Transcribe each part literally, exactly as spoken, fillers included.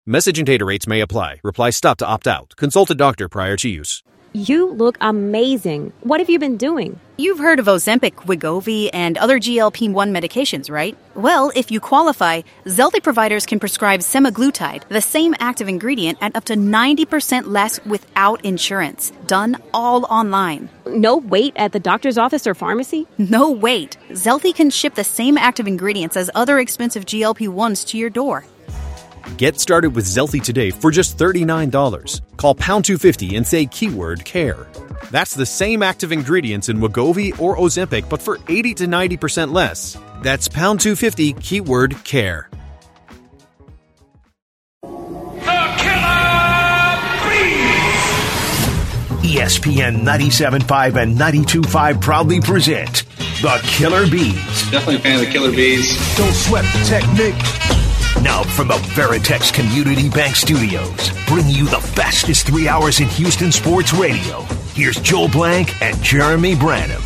Message and data rates may apply. Reply stop to opt out. Consult a doctor prior to use. You look amazing. What have you been doing? You've heard of Ozempic, Wegovy, and other G L P one medications, right? Well, if you qualify, Zelty providers can prescribe semaglutide, the same active ingredient, at up to ninety percent less without insurance. Done all online. No wait at the doctor's office or pharmacy? No wait. Zelty can ship the same active ingredients as other expensive G L P ones to your door. Get started with Zelty today for just thirty-nine dollars. Call pound two fifty and say keyword care. That's the same active ingredients in Wegovy or Ozempic, but for eighty to ninety percent less. That's pound two fifty, keyword care. The Killer Bees! E S P N ninety-seven point five and ninety-two point five proudly present The Killer Bees. Definitely a fan of the Killer Bees. Don't sweat the technique. Now from the Veritex Community Bank Studios, bring you the fastest three hours in Houston sports radio. Here's Joel Blank and Jeremy Branham.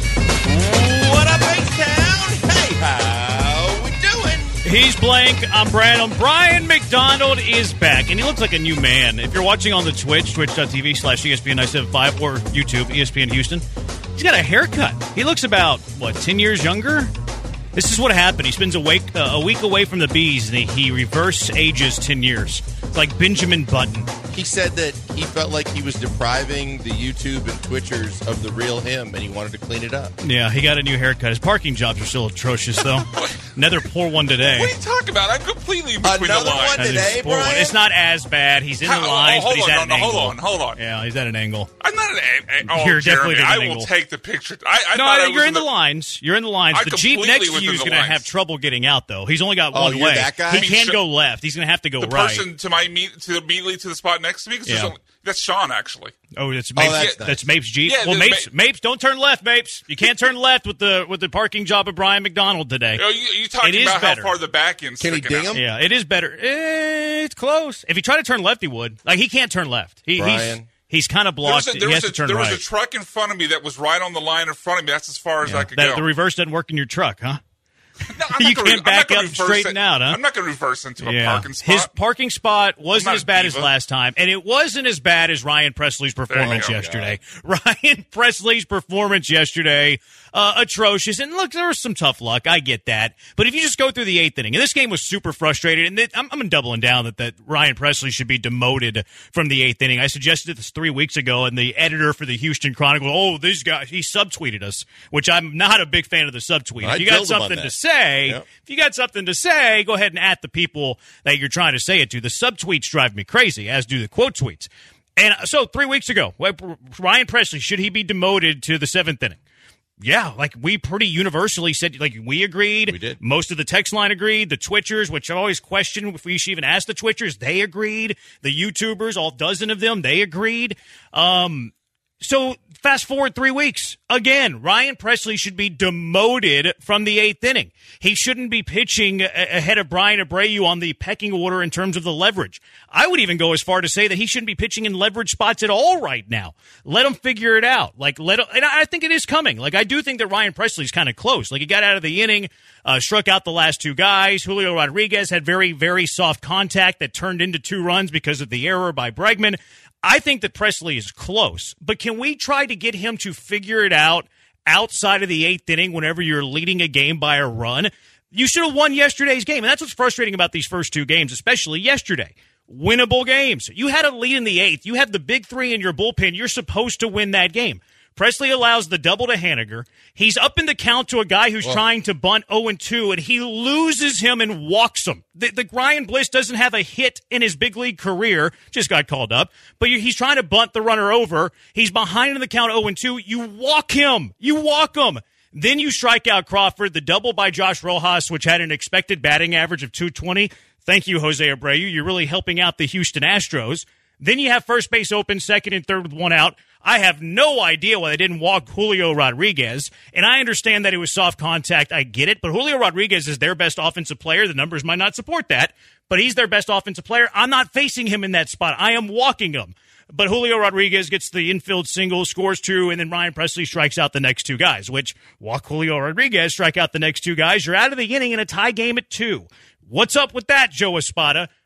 What up, H-Town? Hey, how we doing? He's Blank, I'm Branham. Brian McDonald is back, and he looks like a new man. If you're watching on the Twitch, twitch.tv slash ESPN nine seven five, or YouTube, E S P N Houston, he's got a haircut. He looks about, what, ten years younger? This is what happened. He spends a week, uh, a week away from the Bees, and he, he reverse ages ten years. It's like Benjamin Button. He said that he felt like he was depriving the YouTube and Twitchers of the real him, and he wanted to clean it up. Yeah, he got a new haircut. His parking jobs are still atrocious, though. Another poor one today. What are you talking about? I'm completely between Another the lines. one today, Poor one. Brian? It's not as bad. He's in the How- lines, oh, but he's hold at on, an no, no, angle. hold on, hold on. Yeah, he's at an angle. I'm not an a- a- oh, You're Jeremy, definitely at I an will angle. take the picture. I, I No, thought I you're was in the, lines. You're in the lines. I'm The Jeep completely next to within you is the going to lines. have trouble getting out, though. He's only got Oh, one you're way. that guy? He I mean, can't sh- go left. He's going to have to go the right. person to my meet to immediately to the spot next to me. 'Cause there's Yeah. only, that's Sean, actually. Oh, that's Oh, Mapes. that's that's, nice. Mapes Jeep. Yeah, well, there's Mapes, Ma- Mapes, don't turn left, Mapes. You can't turn left with the with the parking job of Brian McDonald today. Oh, you, you talking It is about better. how far the back end's Can he sticking ding out. him? Yeah, it is better. Eh, it's close. If he tried to turn left, he would. Like he can't turn left. He, he's Brian. he's kind of There was, blocked. a, there, he was, has a, to turn there was right. a truck in front of me that was right on the line in front of me. That's as far as Yeah. I could That- go. The reverse doesn't work in your truck, huh? No, I'm You not gonna, can't I'm back not gonna up and reverse straighten it. out, huh? I'm not going to reverse into a Yeah. parking spot. His parking spot wasn't I'm not as bad a as diva. last time, and it wasn't as bad as Ryan Presley's performance go. yesterday. Ryan Presley's performance yesterday, uh, atrocious. And look, there was some tough luck. I get that. But if you just go through the eighth inning, and this game was super frustrated, and it, I'm, I'm doubling down that, that Ryan Presley should be demoted from the eighth inning. I suggested this three weeks ago, and the editor for the Houston Chronicle, oh, these guys, he subtweeted us, which I'm not a big fan of the subtweet. I If you got killed him on something that. to say, Yep. if you got something to say, go ahead and at the people that you're trying to say it to. The subtweets drive me crazy, as do the quote tweets. And so three weeks ago, Ryan Presley, should he be demoted to the seventh inning? Yeah, like we pretty universally said, like we agreed. We did. Most of the text line agreed. The Twitchers, which I always question if we should even ask the Twitchers, they agreed. The YouTubers, all dozen of them, they agreed. Um, so fast forward three weeks. Again, Ryan Presley should be demoted from the eighth inning. He shouldn't be pitching a- ahead of Brian Abreu on the pecking order in terms of the leverage. I would even go as far to say that he shouldn't be pitching in leverage spots at all right now. Let him figure it out. Like let him, and I think it is coming. Like I do think that Ryan Presley's kind of close. Like he got out of the inning, uh, struck out the last two guys. Julio Rodriguez had very, very soft contact that turned into two runs because of the error by Bregman. I think that Presley is close, but can we try to get him to figure it out outside of the eighth inning whenever you're leading a game by a run? You should have won yesterday's game, and that's what's frustrating about these first two games, especially yesterday. Winnable games. You had a lead in the eighth. You have the big three in your bullpen. You're supposed to win that game. Presley allows the double to Haniger. He's up in the count to a guy who's Whoa. trying to bunt oh and two, and he loses him and walks him. The, the Ryan Bliss doesn't have a hit in his big league career. Just got called up. But you, he's trying to bunt the runner over. He's behind in the count oh and two. You walk him. You walk him. Then you strike out Crawford. The double by Josh Rojas, which had an expected batting average of two twenty. Thank you, Jose Abreu. You're really helping out the Houston Astros. Then you have first base open, second and third with one out. I have no idea why they didn't walk Julio Rodriguez, and I understand that it was soft contact. I get it, but Julio Rodriguez is their best offensive player. The numbers might not support that, but he's their best offensive player. I'm not facing him in that spot. I am walking him. But Julio Rodriguez gets the infield single, scores two, and then Ryan Presley strikes out the next two guys, which walk Julio Rodriguez, strike out the next two guys. You're out of the inning in a tie game at two. What's up with that, Joe Espada?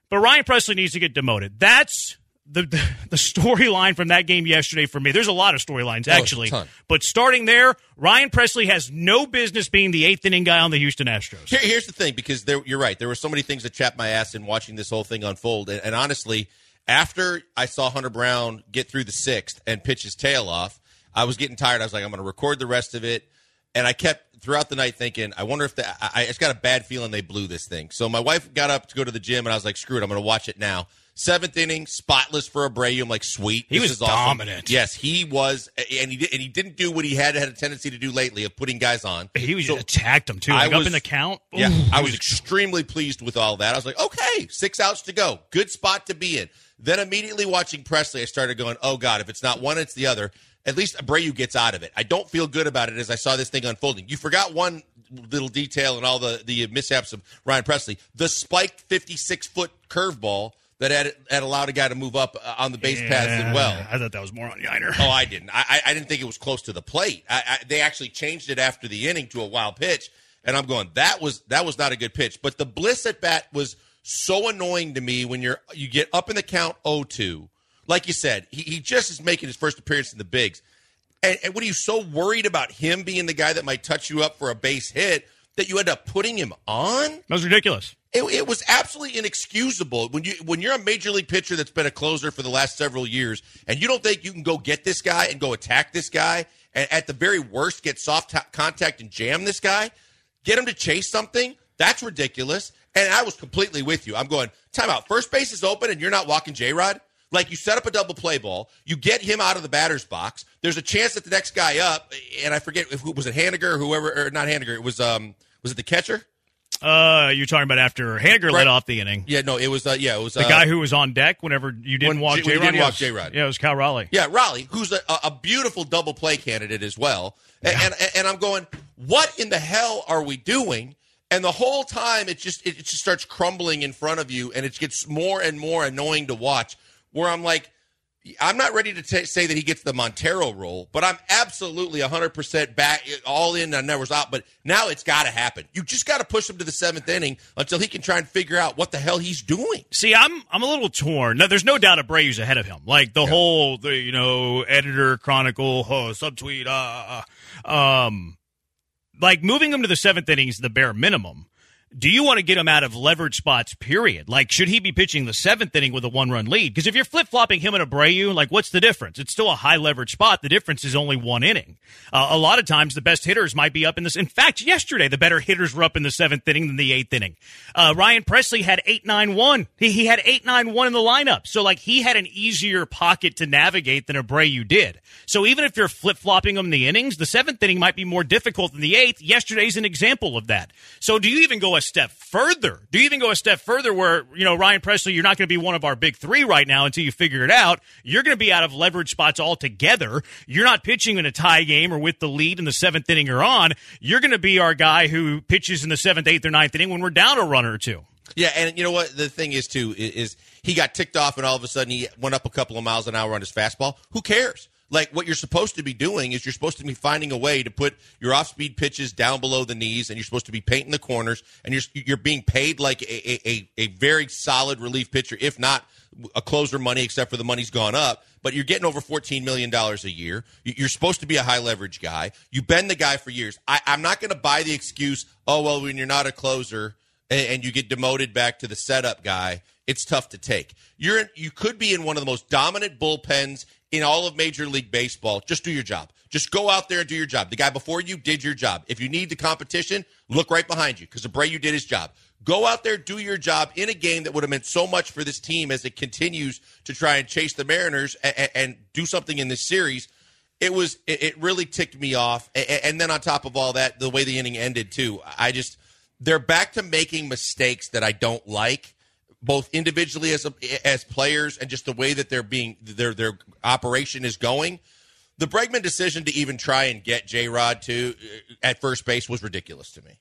But Ryan Presley needs to get demoted. That's the the, the storyline from that game yesterday for me. There's a lot of storylines, actually. Oh, but starting there, Ryan Presley has no business being the eighth inning guy on the Houston Astros. Here, here's the thing, because there, you're right. There were so many things that chapped my ass in watching this whole thing unfold. And, and honestly, after I saw Hunter Brown get through the sixth and pitch his tail off, I was getting tired. I was like, I'm going to record the rest of it. And I kept throughout the night thinking, I wonder if the, I, I just got a bad feeling they blew this thing. So my wife got up to go to the gym, and I was like, screw it, I'm going to watch it now. Seventh inning, spotless for Abreu. I'm like, sweet. He this was is awesome. dominant. Yes, he was, and he did, and he didn't do what he had had a tendency to do lately of putting guys on. He was so attacked him too. Like I was, up in the count. Ooh, yeah, I was extremely pleased with all that. I was like, okay, six outs to go, good spot to be in. Then immediately watching Presley, I started going, oh god, if it's not one, it's the other. At least Abreu gets out of it. I don't feel good about it as I saw this thing unfolding. You forgot one little detail in all the the mishaps of Ryan Presley: the spiked fifty-six foot curveball that had, had allowed a guy to move up uh, on the base yeah, paths as well. I thought that was more on Yiner. Oh, I didn't. I, I didn't think it was close to the plate. I, I, they actually changed it after the inning to a wild pitch, and I'm going, that was that was not a good pitch. But the Bliss at bat was so annoying to me when you're you get up in the count oh two. Like you said, he, he just is making his first appearance in the bigs. And, and what are you so worried about him being the guy that might touch you up for a base hit that you end up putting him on? That was ridiculous. It, it was absolutely inexcusable. When you when you're a major league pitcher that's been a closer for the last several years, and you don't think you can go get this guy and go attack this guy, and at the very worst get soft t- contact and jam this guy, get him to chase something, that's ridiculous. And I was completely with you. I'm going, timeout. First base is open, and you're not walking J-Rod? Like, you set up a double play ball, you get him out of the batter's box, there's a chance that the next guy up, and I forget, if was it Haniger or whoever, or not Haniger, it was, um, was it the catcher? Uh, you're talking about after Haniger right. led off the inning. Yeah, no, it was, uh, yeah, it was. The uh, guy who was on deck whenever you didn't when, walk when J-Rod. you didn't yeah, walk was, J-Rod. Yeah, it was Cal Raleigh. Yeah, Raleigh, who's a, a beautiful double play candidate as well. And, Yeah. and, and I'm going, what in the hell are we doing? And the whole time, it just it, it just starts crumbling in front of you, and it gets more and more annoying to watch, where I'm like, I'm not ready to t- say that he gets the Montero role, but I'm absolutely one hundred percent back, all in and never was out. But now it's got to happen. You just got to push him to the seventh inning until he can try and figure out what the hell he's doing. See, I'm I'm a little torn. No, there's no doubt Abreu's ahead of him. Like the yeah. whole, the, you know, editor, chronicle, oh, subtweet, uh, uh, um, like moving him to the seventh inning is the bare minimum. Do you want to get him out of leverage spots, period? Like, should he be pitching the seventh inning with a one-run lead? Because if you're flip-flopping him and Abreu, like, what's the difference? It's still a high-leverage spot. The difference is only one inning. Uh, a lot of times, the best hitters might be up in this. In fact, yesterday, the better hitters were up in the seventh inning than the eighth inning. Uh, Ryan Presley had eight nine one. He, he had eight nine one in the lineup. So, like, he had an easier pocket to navigate than Abreu did. So even if you're flip-flopping him the innings, the seventh inning might be more difficult than the eighth. Yesterday's an example of that. So do you even go a step further? Do you even go a step further where, you know, Ryan Presley, you're not going to be one of our big three right now until you figure it out. You're going to be out of leverage spots altogether. You're not pitching in a tie game or with the lead in the seventh inning or on. You're going to be our guy who pitches in the seventh, eighth, or ninth inning when we're down a runner or two. Yeah, and you know what? The thing is, too, is he got ticked off and all of a sudden he went up a couple of miles an hour on his fastball. Who cares? Like, what you're supposed to be doing is you're supposed to be finding a way to put your off-speed pitches down below the knees, and you're supposed to be painting the corners, and you're you're being paid like a, a, a very solid relief pitcher, if not a closer money, except for the money's gone up. But you're getting over fourteen million dollars a year. You're supposed to be a high-leverage guy. You've been the guy for years. I, I'm not going to buy the excuse, oh, well, when you're not a closer and, and you get demoted back to the setup guy, it's tough to take. You're in, you could be in one of the most dominant bullpens in all of Major League Baseball. Just do your job. Just go out there and do your job. The guy before you did your job. If you need the competition, look right behind you because Abreu did his job. Go out there, do your job in a game that would have meant so much for this team as it continues to try and chase the Mariners and, and do something in this series. It was it, it really ticked me off. And then on top of all that, the way the inning ended too, I just they're back to making mistakes that I don't like, both individually as a, as players and just the way that they're being their their operation is going. The Bregman decision to even try and get J-Rod to at first base was ridiculous to me.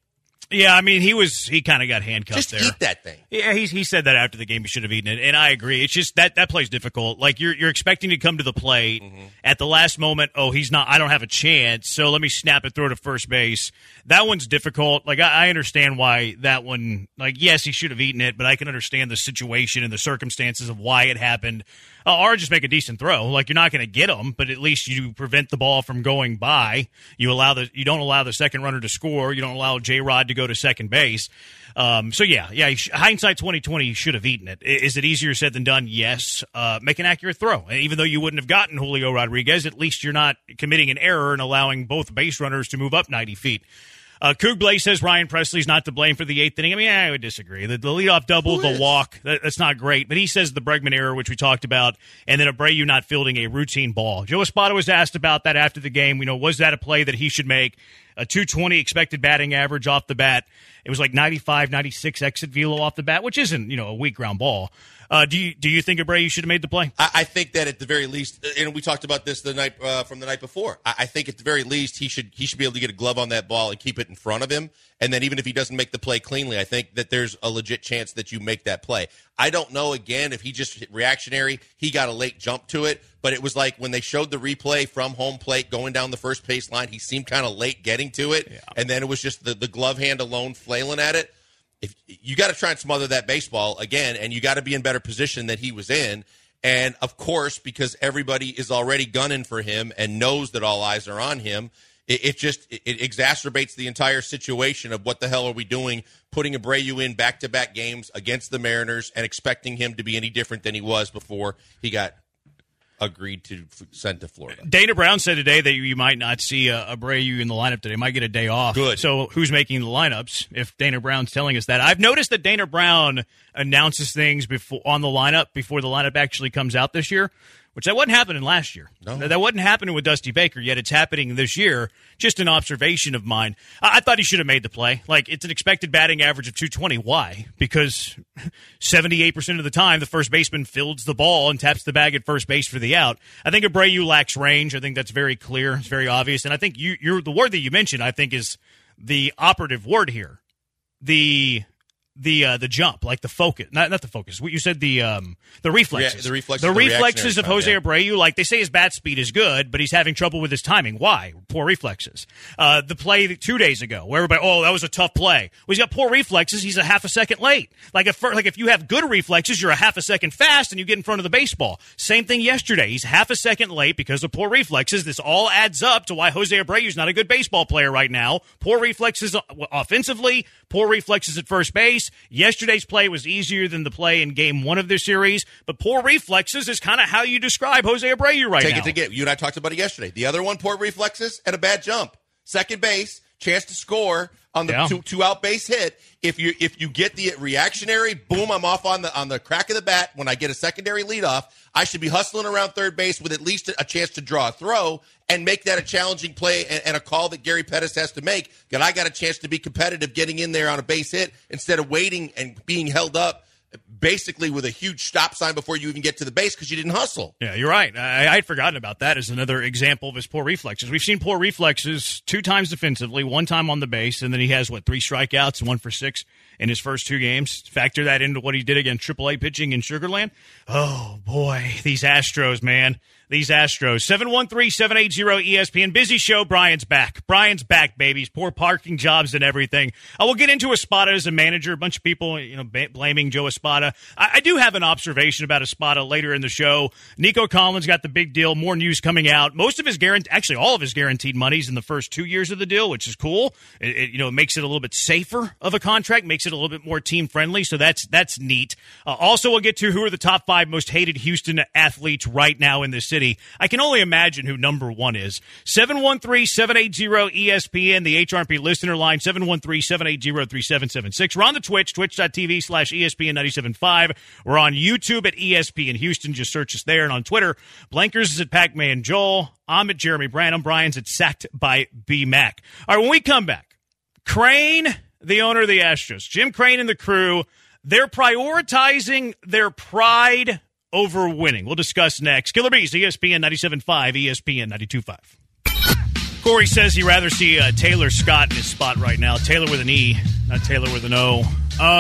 Yeah, I mean, he was he kind of got handcuffed Just there. eat that thing. Yeah, he he said that after the game he should have eaten it, and I agree. It's just that that play's difficult. Like you're you're expecting to come to the plate mm-hmm. at the last moment. Oh, he's not. I don't have a chance. So let me snap it, throw to first base. That one's difficult. Like I, I understand why that one. Like yes, he should have eaten it, but I can understand the situation and the circumstances of why it happened. Uh, or just make a decent throw. Like you're not going to get them, but at least you prevent the ball from going by. You allow the you don't allow the second runner to score. You don't allow J-Rod to go to second base. Um, so yeah, yeah. Sh- hindsight twenty twenty, you should have eaten it. Is it easier said than done? Yes. Uh, make an accurate throw. And even though you wouldn't have gotten Julio Rodriguez, at least you're not committing an error and allowing both base runners to move up ninety feet. Uh, Coog Blaze says Ryan Presley's not to blame for the eighth inning. I mean, I would disagree. The, the leadoff double, the walk, that, that's not great. But he says the Bregman error, which we talked about, and then Abreu not fielding a routine ball. Joe Espada was asked about that after the game. You know, was that a play that he should make? A two twenty expected batting average off the bat. It was like ninety-five, ninety-six exit velo off the bat, which isn't, you know, a weak ground ball. Uh, do you do you think Abreu should have made the play? I, I think that at the very least, and we talked about this the night uh, from the night before. I, I think at the very least he should he should be able to get a glove on that ball and keep it in front of him. And then even if he doesn't make the play cleanly, I think that there's a legit chance that you make that play. I don't know, again, if he just reactionary, he got a late jump to it. But it was like when they showed the replay from home plate going down the first base line, he seemed kind of late getting to it. Yeah. And then it was just the, the glove hand alone flailing at it. If you got to try and smother that baseball again, and you got to be in better position than he was in. And, of course, because everybody is already gunning for him and knows that all eyes are on him, it, it just it, it exacerbates the entire situation of what the hell are we doing, putting Abreu in back-to-back games against the Mariners and expecting him to be any different than he was before he got agreed to send to Florida. Dana Brown said today that you might not see uh, Abreu in the lineup today. Might get a day off. Good. So who's making the lineups if Dana Brown's telling us that? I've noticed that Dana Brown announces things before on the lineup before the lineup actually comes out this year, which that wasn't happening last year. No. That wasn't happening with Dusty Baker, yet it's happening this year. Just an observation of mine. I, I thought he should have made the play. Like, it's an expected batting average of two twenty. Why? Because seventy-eight percent of the time, the first baseman fields the ball and taps the bag at first base for the out. I think Abreu lacks range. I think that's very clear. It's very obvious. And I think you, you're the word that you mentioned, I think, is the operative word here. The... The uh, the jump, like the focus, not not the focus. What you said, the um the reflexes, yeah, the reflexes, the, the reflexes of time, Jose yeah. Abreu. Like they say, his bat speed is good, but he's having trouble with his timing. Why? Poor reflexes. Uh, the play two days ago, where everybody, oh, that was a tough play. Well, he's got poor reflexes. He's a half a second late. Like if like if you have good reflexes, you're a half a second fast, and you get in front of the baseball. Same thing yesterday. He's half a second late because of poor reflexes. This all adds up to why Jose Abreu's not a good baseball player right now. Poor reflexes offensively. Poor reflexes at first base. Yesterday's play was easier than the play in game one of the series, but poor reflexes is kind of how you describe Jose Abreu right Take now. Take it to get. You and I talked about it yesterday. The other one, poor reflexes and a bad jump. Second base, chance to score on the yeah. two, two out base hit. If you if you get the reactionary, boom, I'm off on the on the crack of the bat. When I get a secondary leadoff, I should be hustling around third base with at least a, a chance to draw a throw and make that a challenging play and, and a call that Gary Pettis has to make. That I got a chance to be competitive getting in there on a base hit instead of waiting and being held up basically with a huge stop sign before you even get to the base because you didn't hustle. Yeah, you're right. I, I'd forgotten about that as another example of his poor reflexes. We've seen poor reflexes two times defensively, one time on the base, and then he has, what, three strikeouts and one for six in his first two games. Factor that into what he did against triple A pitching in Sugar Land. Oh, boy, these Astros, man. These Astros. seven one three, seven eight zero, E S P N. Busy show. Brian's back. Brian's back, babies. Poor parking jobs and everything. I will get into Espada as a manager. A bunch of people, you know, b- blaming Joe Espada. I-, I do have an observation about Espada later in the show. Nico Collins got the big deal. More news coming out. Most of his guaranteed, actually all of his guaranteed money's in the first two years of the deal, which is cool. It, it you know, it makes it a little bit safer of a contract, makes it a little bit more team friendly. So that's that's neat. Uh, also, we'll get to who are the top five most hated Houston athletes right now in the city. I can only imagine who number one is. seven one three, seven eight zero, E S P N, the H R P listener line, seven one three, seven eight zero, three seven seven six. We're on the Twitch, twitch.tv slash ESPN ninety-seven point five. We're on YouTube at E S P N Houston. Just search us there. And on Twitter, Blankers is at Pac-Man Joel. I'm at Jeremy Branham. Brian's at Sacked by B Mac. All right, when we come back, Crane, the owner of the Astros, Jim Crane and the crew, they're prioritizing their pride over winning. We'll discuss next. Killer Bees, E S P N ninety-seven point five, E S P N ninety-two point five. Corey says he'd rather see uh, Taylor Scott in his spot right now. Taylor with an E. not Taylor with an O. Um,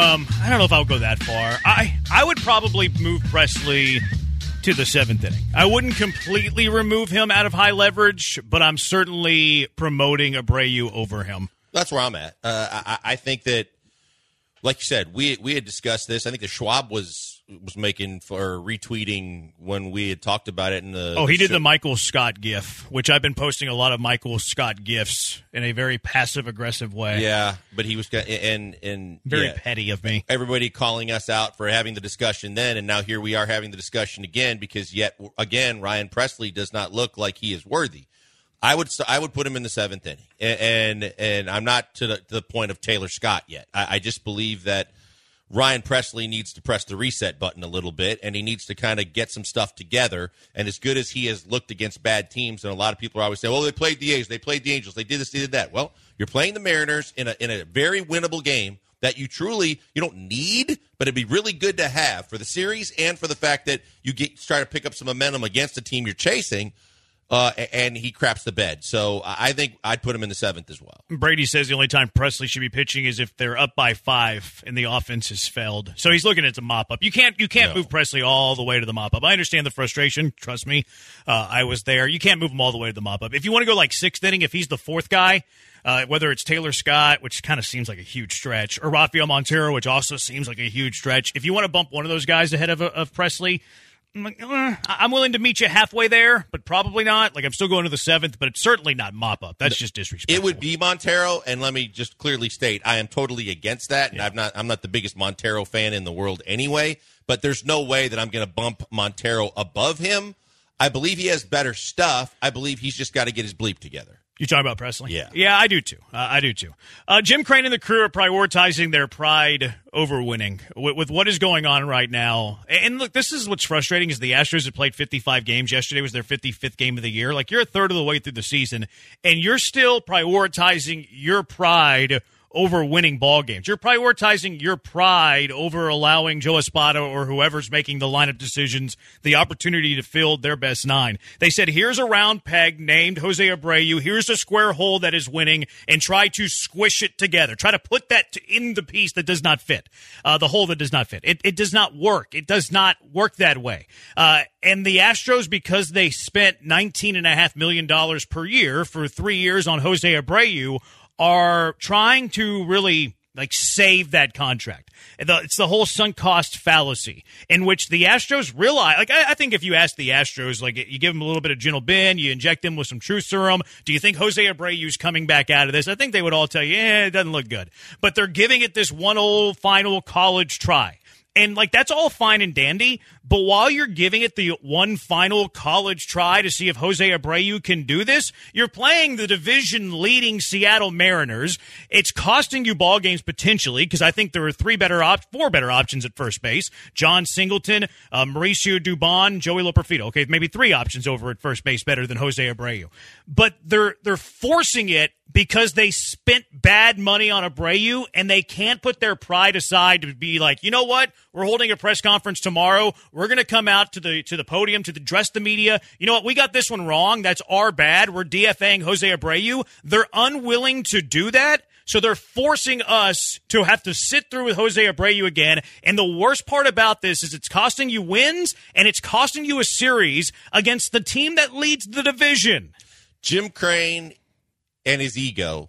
I don't know if I'll go that far. I I would probably move Presley to the seventh inning. I wouldn't completely remove him out of high leverage, but I'm certainly promoting Abreu over him. That's where I'm at. Uh, I, I think that, like you said, we we had discussed this. I think that Schwab was was making for retweeting when we had talked about it in the. Oh, he the did show. the Michael Scott gif, which I've been posting a lot of Michael Scott gifs in a very passive aggressive way. Yeah, but he was and and very yeah, petty of me. Everybody calling us out for having the discussion then, and now here we are having the discussion again because yet again Ryan Presley does not look like he is worthy. I would I would put him in the seventh inning, and and, and I'm not to the, to the point of Taylor Scott yet. I, I just believe that Ryan Presley needs to press the reset button a little bit, and he needs to kind of get some stuff together. And as good as he has looked against bad teams, and a lot of people are always saying, well, they played the A's, they played the Angels, they did this, they did that. Well, you're playing the Mariners in a in a very winnable game that you truly, you don't need, but it'd be really good to have for the series and for the fact that you get try to pick up some momentum against the team you're chasing. Uh, and he craps the bed. So I think I'd put him in the seventh as well. Brady says the only time Presley should be pitching is if they're up by five and the offense has failed. So he's looking at the mop-up. You can't you can't No. move Presley all the way to the mop-up. I understand the frustration. Trust me. Uh, I was there. You can't move him all the way to the mop-up. If you want to go like sixth inning, if he's the fourth guy, uh, whether it's Taylor Scott, which kind of seems like a huge stretch, or Rafael Montero, which also seems like a huge stretch, if you want to bump one of those guys ahead of, of Presley, I'm like, uh, I'm willing to meet you halfway there, but probably not. Like, I'm still going to the seventh, but it's certainly not mop-up. That's just disrespectful. It would be Montero, and let me just clearly state, I am totally against that, and Yeah. I'm not I'm not the biggest Montero fan in the world anyway, but there's no way that I'm going to bump Montero above him. I believe he has better stuff. I believe he's just got to get his bleep together. You talking about Presley? Yeah. Yeah, I do too. Uh, I do too. Uh, Jim Crane and the crew are prioritizing their pride over winning with, with what is going on right now. And look, this is what's frustrating is the Astros have played fifty-five games. Yesterday was their fifty-fifth game of the year. Like, you're a third of the way through the season, and you're still prioritizing your pride over winning ball games. You're prioritizing your pride over allowing Joe Espada or whoever's making the lineup decisions the opportunity to field their best nine. They said, here's a round peg named Jose Abreu. Here's a square hole that is winning, and try to squish it together. Try to put that to, in the piece that does not fit, uh, the hole that does not fit. It, it does not work. It does not work that way. Uh, and the Astros, because they spent nineteen point five million dollars per year for three years on Jose Abreu, are trying to really like save that contract. It's the whole sunk cost fallacy in which the Astros realize, like, I, I think if you ask the Astros, like, you give them a little bit of Gentle Ben, you inject them with some truth serum, do you think Jose Abreu's coming back out of this? I think they would all tell you, eh, it doesn't look good. But they're giving it this one old final college try. And, like, that's all fine and dandy, but while you're giving it the one final college try to see if Jose Abreu can do this, you're playing the division-leading Seattle Mariners. It's costing you ball games potentially, because I think there are three better op- four better options at first base. John Singleton, uh, Mauricio Dubon, Joey Loperfido. Okay, maybe three options over at first base better than Jose Abreu. But they're they're forcing it because they spent bad money on Abreu, and they can't put their pride aside to be like, you know what? We're holding a press conference tomorrow. We're going to come out to the to the podium to address the media. You know what? We got this one wrong. That's our bad. We're DFAing Jose Abreu. They're unwilling to do that, so they're forcing us to have to sit through with Jose Abreu again. And the worst part about this is it's costing you wins, and it's costing you a series against the team that leads the division. Jim Crane and his ego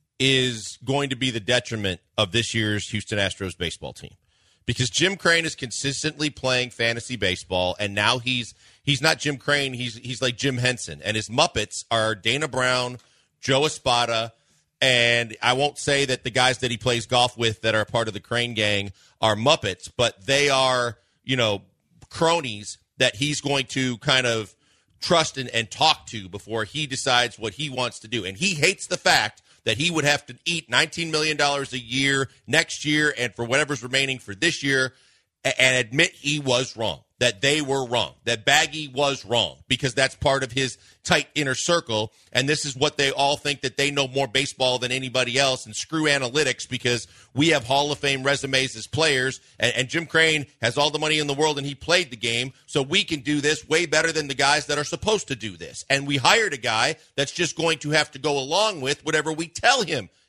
is going to be the detriment of this year's Houston Astros baseball team, because Jim Crane is consistently playing fantasy baseball, and now he's he's not Jim Crane, he's he's like Jim Henson, and his Muppets are Dana Brown, Joe Espada, and I won't say that the guys that he plays golf with that are part of the Crane gang are Muppets, but they are, you know, cronies that he's going to kind of trust and, and talk to before he decides what he wants to do. And he hates the fact that he would have to eat nineteen million dollars a year next year and for whatever's remaining for this year, and admit he was wrong, that they were wrong, that Baggy was wrong, because that's part of his tight inner circle, and this is what they all think, that they know more baseball than anybody else, and screw analytics because we have Hall of Fame resumes as players, and, and Jim Crane has all the money in the world and he played the game, so we can do this way better than the guys that are supposed to do this. And we hired a guy that's just going to have to go along with whatever we tell him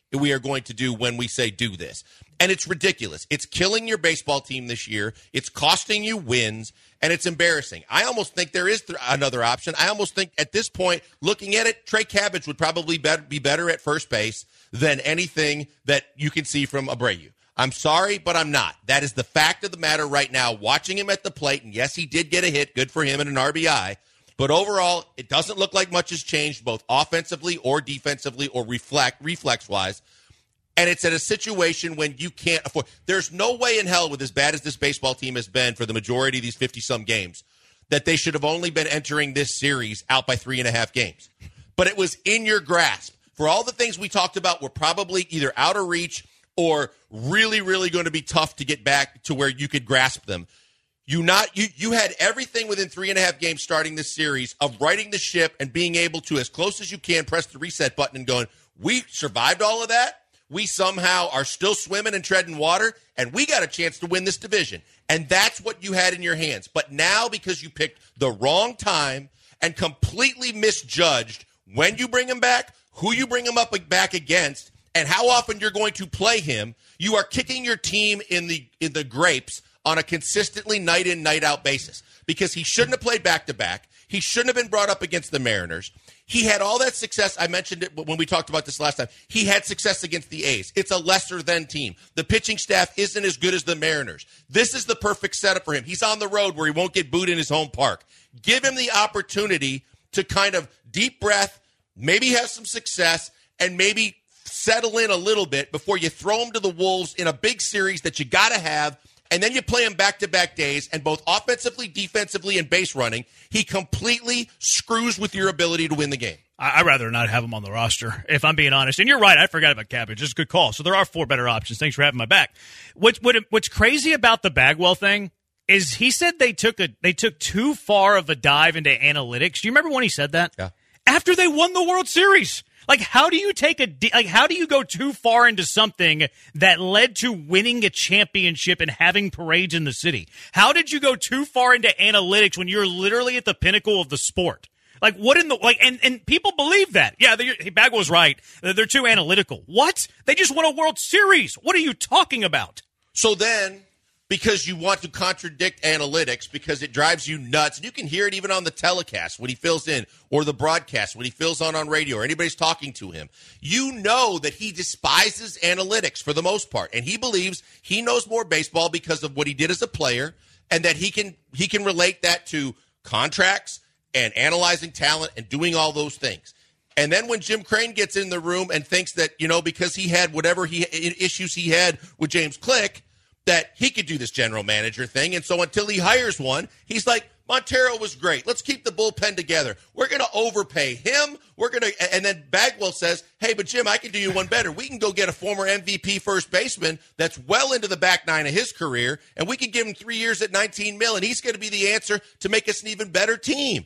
we are going to do when we say do this. And it's ridiculous. It's killing your baseball team this year. It's costing you wins, and it's embarrassing. I almost think there is th- another option. I almost think at this point, looking at it, Trey Cabbage would probably be- be better at first base than anything that you can see from Abreu. I'm sorry, but I'm not. That is the fact of the matter right now. Watching him at the plate, and yes, he did get a hit. Good for him and an R B I. But overall, it doesn't look like much has changed, both offensively or defensively or reflect reflex-wise. And it's at a situation when you can't afford. There's no way in hell, with as bad as this baseball team has been for the majority of these fifty-some games, that they should have only been entering this series out by three and a half games. But it was in your grasp. For all the things we talked about were probably either out of reach or really, really going to be tough to get back to where you could grasp them. You not you you had everything within three and a half games starting this series of righting the ship and being able to, as close as you can, press the reset button and going, we survived all of that. We somehow are still swimming and treading water, and we got a chance to win this division. And that's what you had in your hands. But now, because you picked the wrong time and completely misjudged when you bring him back, who you bring him up back against, and how often you're going to play him, you are kicking your team in the in the grapes on a consistently night in, night out basis. Because he shouldn't have played back-to-back. He shouldn't have been brought up against the Mariners. He had all that success. I mentioned it when we talked about this last time. He had success against the A's. It's a lesser-than team. The pitching staff isn't as good as the Mariners. This is the perfect setup for him. He's on the road where he won't get booed in his home park. Give him the opportunity to kind of deep breath, maybe have some success, and maybe settle in a little bit before you throw him to the Wolves in a big series that you got to have. And then you play him back-to-back days, and both offensively, defensively, and base running, he completely screws with your ability to win the game. I'd rather not have him on the roster, if I'm being honest. And you're right, I forgot about Cabbage. It's a good call. So there are four better options. Thanks for having my back. What, what, what's crazy about the Bagwell thing is he said they took a they took too far of a dive into analytics. Do you remember when he said that? Yeah. After they won the World Series. Like, how do you take a like? How do you go too far into something that led to winning a championship and having parades in the city? How did you go too far into analytics when you're literally at the pinnacle of the sport? Like, what in the like? And, and people believe that. Yeah, Bagwell's right. They're too analytical. What? They just won a World Series. What are you talking about? So then, because you want to contradict analytics, because it drives you nuts. And you can hear it even on the telecast when he fills in, or the broadcast when he fills on on radio, or anybody's talking to him. You know that he despises analytics for the most part, and he believes he knows more baseball because of what he did as a player, and that he can he can relate that to contracts and analyzing talent and doing all those things. And then when Jim Crane gets in the room and thinks that, you know, because he had whatever he issues he had with James Click, that he could do this general manager thing. And so until he hires one, he's like, Montero was great. Let's keep the bullpen together. We're going to overpay him. We're going to, and then Bagwell says, hey, but Jim, I can do you one better. We can go get a former M V P first baseman that's well into the back nine of his career, and we can give him three years at nineteen mil, and he's going to be the answer to make us an even better team.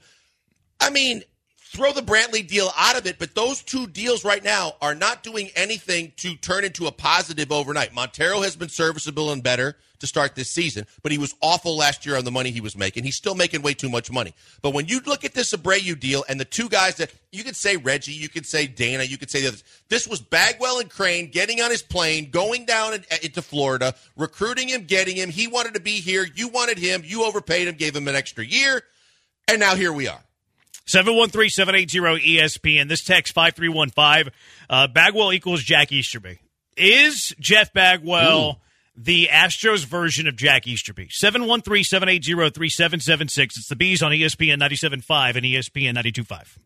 I mean, throw the Brantley deal out of it, but those two deals right now are not doing anything to turn into a positive overnight. Montero has been serviceable and better to start this season, but he was awful last year on the money he was making. He's still making way too much money. But when you look at this Abreu deal and the two guys that you could say Reggie, you could say Dana, you could say the others, this was Bagwell and Crane getting on his plane, going down in, into Florida, recruiting him, getting him. He wanted to be here. You wanted him. You overpaid him, gave him an extra year, and now here we are. seven one three, seven eight zero, E S P N. This text five three one five. Uh, Bagwell equals Jack Easterby. Is Jeff Bagwell Ooh. the Astros version of Jack Easterby? seven one three, seven eight zero, three seven seven six. It's the Bees on E S P N ninety-seven point five and E S P N ninety-two point five.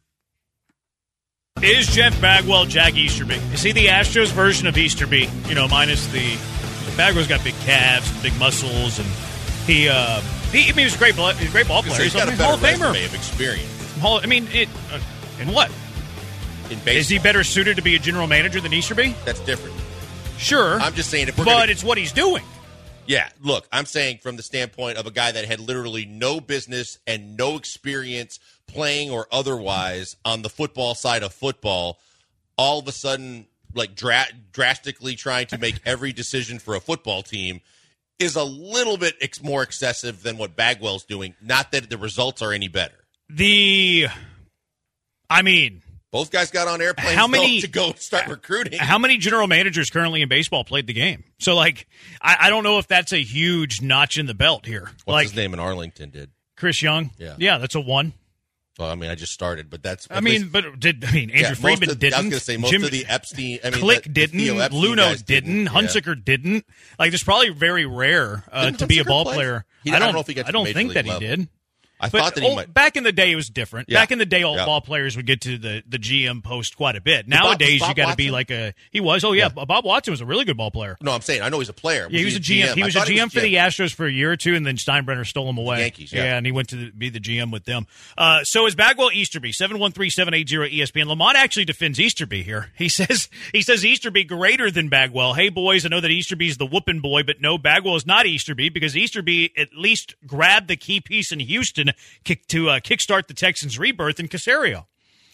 Is Jeff Bagwell Jack Easterby? Is he the Astros version of Easterby? You know, minus the Bagwell's got big calves, big muscles, and he. Uh, He, I mean, he was a great, he's a great ball player. He's He's got a a better Hall of Famer. resume of experience. Hall, I mean, it, uh, in what? In baseball. Is he better suited to be a general manager than Easterby? That's different. Sure. I'm just saying if we're But gonna, it's what he's doing. Yeah, look, I'm saying from the standpoint of a guy that had literally no business and no experience playing or otherwise on the football side of football, all of a sudden, like dra- drastically trying to make every decision for a football team is a little bit ex- more excessive than what Bagwell's doing. Not that the results are any better. The, I mean, Both guys got on airplanes How many, to go start recruiting. How many general managers currently in baseball played the game? So, like, I, I don't know if that's a huge notch in the belt here. What's like, his name in Arlington did? Chris Young? Yeah. Yeah, that's a one. Well, I mean, I just started, but that's. I mean, least, but did I mean Andrew yeah, Friedman of, didn't? I was going to say most Jim, of the Epstein. I mean, Click the, the didn't. Theo Epstein Luno guys didn't. Yeah. Hunsaker didn't. Like, it's probably very rare uh, to be a Hunsaker ball play? player. He, I, don't, I don't know if he got to I don't major think league that level. he did. I But thought that he old, might. back in the day, it was different. Yeah. Back in the day, all Yeah. ball players would get to the, the G M post quite a bit. Bob- Nowadays, Bob you got to be Watson? like a. He was. Oh yeah, Bob Watson was a really good ball player. No, I'm saying I know he's a player. Yeah, he was he a G M. He I was a thought G M for G M. the Astros for a year or two, and then Steinbrenner stole him away. Yankees, yeah. and he went to the, be the G M with them. Uh, so is Bagwell Easterby seven one three seven eight zero E S P N. Lamont actually defends Easterby here. He says he says Easterby greater than Bagwell. Hey boys, I know that Easterby's the whooping boy, but no, Bagwell is not Easterby because Easterby at least grabbed the key piece in Houston kick, to uh, kickstart the Texans' rebirth in Caserio.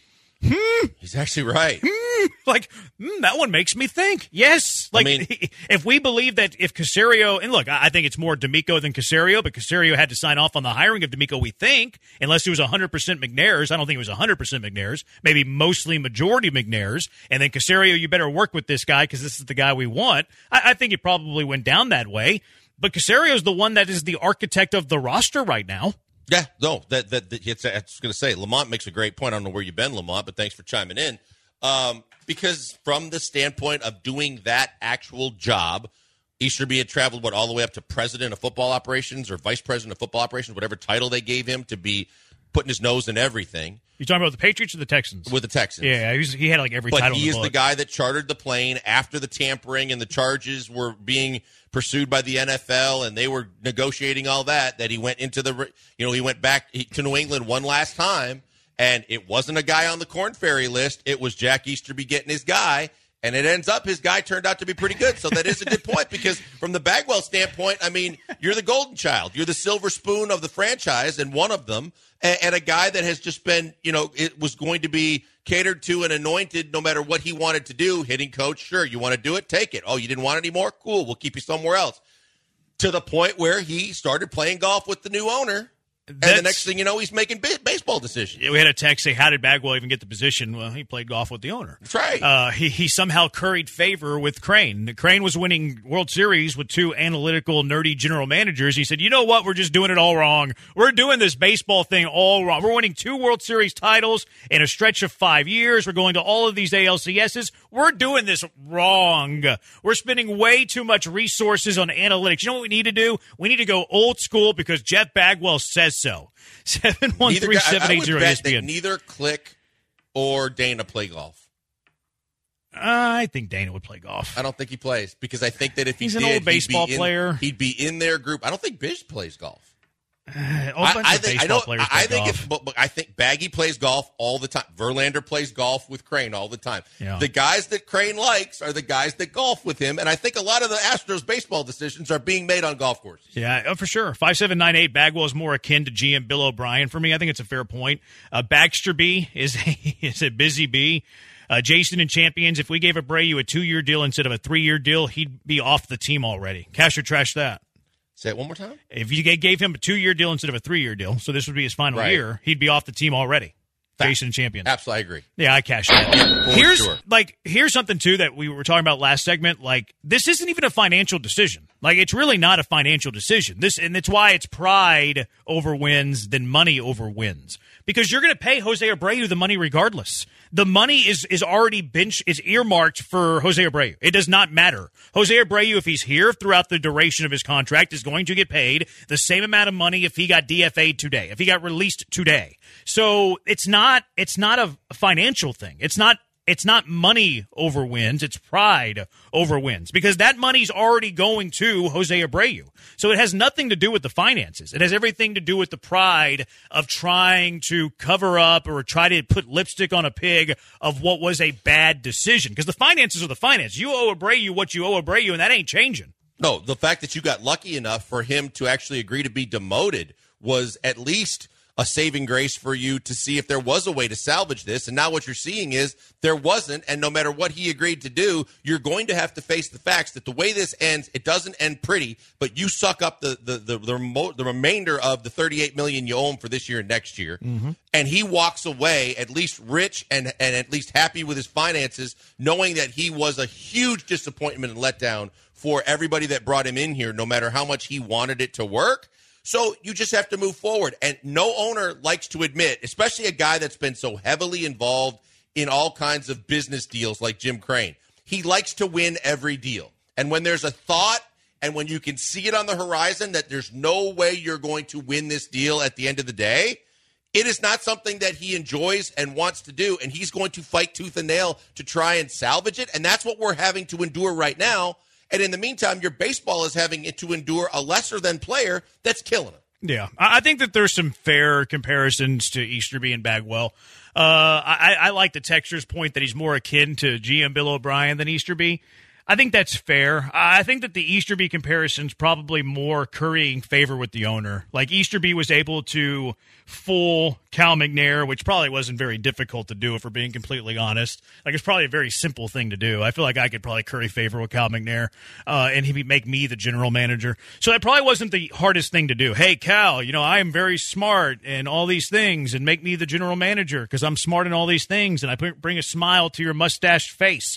Hmm. He's actually right. Hmm. Like, hmm, that one makes me think. Yes. Like, I mean- if we believe that if Caserio, and look, I I think it's more D'Amico than Caserio, but Caserio had to sign off on the hiring of D'Amico, we think, unless it was one hundred percent McNair's. I don't think it was one hundred percent McNair's. Maybe mostly majority McNair's. And then Caserio, you better work with this guy because this is the guy we want. I, I think it probably went down that way. But Caserio's the one that is the architect of the roster right now. Yeah, no, that that, that it's, I was going to say Lamont makes a great point. I don't know where you've been, Lamont, but thanks for chiming in. Um, because from the standpoint of doing that actual job, Easterby had traveled what all the way up to president of football operations or vice president of football operations, whatever title they gave him, to be putting his nose in everything. You talking about the Patriots or the Texans? With the Texans. Yeah, he, was, he had like every But title. he in is the, the book. guy that chartered the plane after the tampering and the charges were being pursued by the N F L and they were negotiating all that, that he went into the, you know, he went back to New England one last time, and it wasn't a guy on the Corn Ferry list. It was Jack Easterby getting his guy, and it ends up his guy turned out to be pretty good. So that is a good point, because from the Bagwell standpoint, I mean, you're the golden child. You're the silver spoon of the franchise, and one of them, and, and a guy that has just been, you know, it was going to be catered to and anointed no matter what he wanted to do. Hitting coach, sure. You want to do it? Take it. Oh, you didn't want it anymore? Cool. We'll keep you somewhere else. To the point where he started playing golf with the new owner. And That's- the next thing you know, he's making ba- baseball decisions. We had a text say, how did Bagwell even get the position? Well, he played golf with the owner. That's right. Uh, he, he somehow curried favor with Crane. Crane was winning World Series with two analytical, nerdy general managers. He said, you know what? We're just doing it all wrong. We're doing this baseball thing all wrong. We're winning two World Series titles in a stretch of five years. We're going to all of these A L C S's. We're doing this wrong. We're spending way too much resources on analytics. You know what we need to do? We need to go old school because Jeff Bagwell says so. seven one three seven eight zero E S P N. Neither Click or Dana play golf. I think Dana would play golf. I don't think he plays, because I think that if he He's did, an old he'd be baseball in- player. He'd be in their group. I don't think Bish plays golf. Uh, I, all bunch I of think I baseball know. players I play think golf. it's, but, but I think Baggy plays golf all the time. Verlander plays golf with Crane all the time. Yeah. The guys that Crane likes are the guys that golf with him, and I think a lot of the Astros baseball decisions are being made on golf courses. Yeah, oh, for sure. five seven nine eight, Bagwell is more akin to G M Bill O'Brien for me. I think it's a fair point. Uh, Baxter B is a, is a busy bee. Uh, Jason and Champions, if we gave Abreu a two-year deal instead of a three-year deal, he'd be off the team already. Cash or trash that. Say it one more time. If you gave him a two-year deal instead of a three-year deal, so this would be his final Right. year, he'd be off the team already. Jason and Champions. Absolutely, I agree. Yeah, I cash that. For here's sure. like here's something too that we were talking about last segment. Like, this isn't even a financial decision. Like, it's really not a financial decision. This and it's why it's pride over wins than money over wins. Because you're going to pay Jose Abreu the money regardless. The money is is already bench is earmarked for Jose Abreu. It does not matter. Jose Abreu, if he's here throughout the duration of his contract, is going to get paid the same amount of money if he got D F A'd today, if he got released today. So it's not it's not a financial thing. It's not it's not money over wins. It's pride over wins, because that money's already going to Jose Abreu. So it has nothing to do with the finances. It has everything to do with the pride of trying to cover up or try to put lipstick on a pig of what was a bad decision. Because the finances are the finances. You owe Abreu what you owe Abreu, and that ain't changing. No, the fact that you got lucky enough for him to actually agree to be demoted was at least a saving grace for you to see if there was a way to salvage this. And now what you're seeing is there wasn't. And no matter what he agreed to do, you're going to have to face the facts that the way this ends, it doesn't end pretty, but you suck up the the the, the, remo- the remainder of the thirty-eight million dollars you owe him for this year and next year. Mm-hmm. And he walks away at least rich and, and at least happy with his finances, knowing that he was a huge disappointment and letdown for everybody that brought him in here, no matter how much he wanted it to work. So you just have to move forward. And no owner likes to admit, especially a guy that's been so heavily involved in all kinds of business deals like Jim Crane. He likes to win every deal. And when there's a thought and when you can see it on the horizon that there's no way you're going to win this deal at the end of the day, it is not something that he enjoys and wants to do. And he's going to fight tooth and nail to try and salvage it. And that's what we're having to endure right now. And in the meantime, your baseball is having to endure a lesser-than player that's killing him. Yeah, I think that there's some fair comparisons to Easterby and Bagwell. Uh, I, I like the texture's point that he's more akin to G M Bill O'Brien than Easterby. I think that's fair. I think that the Easterby comparison's probably more currying favor with the owner. Like, Easterby was able to fool Cal McNair, which probably wasn't very difficult to do, if we're being completely honest. Like, it's probably a very simple thing to do. I feel like I could probably curry favor with Cal McNair, uh, and he'd make me the general manager. So that probably wasn't the hardest thing to do. Hey, Cal, you know, I am very smart and all these things, and make me the general manager because I'm smart in all these things, and I bring a smile to your mustached face.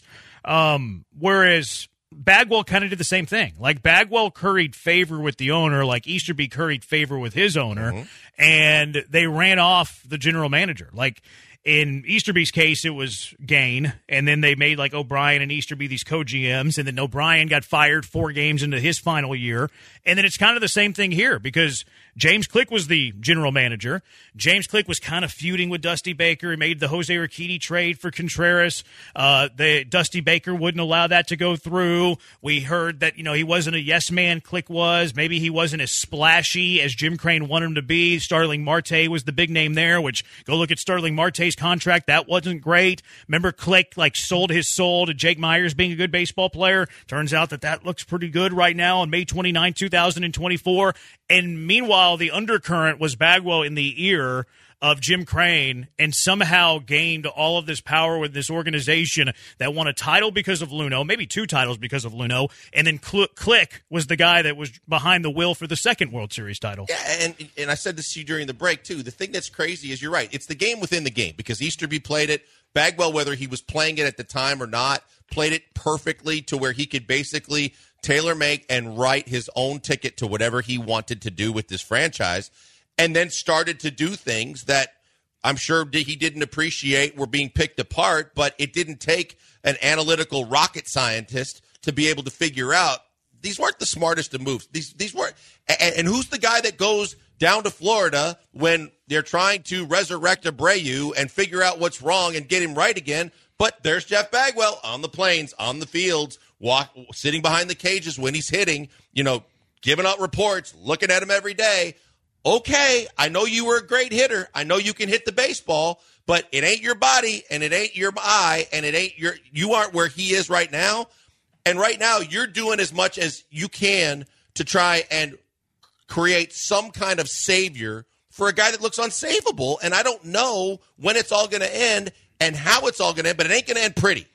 Um, whereas Bagwell kind of did the same thing. Like, Bagwell curried favor with the owner, like Easterby curried favor with his owner, mm-hmm. and they ran off the general manager. Like, in Easterby's case, it was Gain, and then they made, like, O'Brien and Easterby these co-G Ms, and then O'Brien got fired four games into his final year. And then it's kind of the same thing here, because James Click was the general manager. James Click was kind of feuding with Dusty Baker. He made the Jose Urquidy trade for Contreras. Uh, the Dusty Baker wouldn't allow that to go through. We heard that, you know, he wasn't a yes man, Click was. Maybe he wasn't as splashy as Jim Crane wanted him to be. Starling Marte was the big name there, which, go look at Starling Marte's contract. That wasn't great. Remember, Click, like, sold his soul to Jake Myers being a good baseball player. Turns out that that looks pretty good right now on May twenty-ninth, two thousand twenty-four. And meanwhile, the undercurrent was Bagwell in the ear of Jim Crane, and somehow gained all of this power with this organization that won a title because of Luno, maybe two titles because of Luno, and then Cl- Click was the guy that was behind the wheel for the second World Series title. Yeah, and and I said this to you during the break, too. The thing that's crazy is, you're right, it's the game within the game, because Easterby played it. Bagwell, whether he was playing it at the time or not, played it perfectly to where he could basically tailor-make and write his own ticket to whatever he wanted to do with this franchise, and then started to do things that I'm sure he didn't appreciate were being picked apart, but it didn't take an analytical rocket scientist to be able to figure out these weren't the smartest of moves. These these weren't. And, and who's the guy that goes down to Florida when they're trying to resurrect Abreu and figure out what's wrong and get him right again? But there's Jeff Bagwell on the plains, on the fields, walk, sitting behind the cages when he's hitting, you know, giving out reports, looking at him every day. Okay, I know you were a great hitter. I know you can hit the baseball, but it ain't your body and it ain't your eye and it ain't your, you aren't where he is right now. And right now you're doing as much as you can to try and create some kind of savior for a guy that looks unsavable. And I don't know when it's all going to end and how it's all going to end, but it ain't going to end pretty.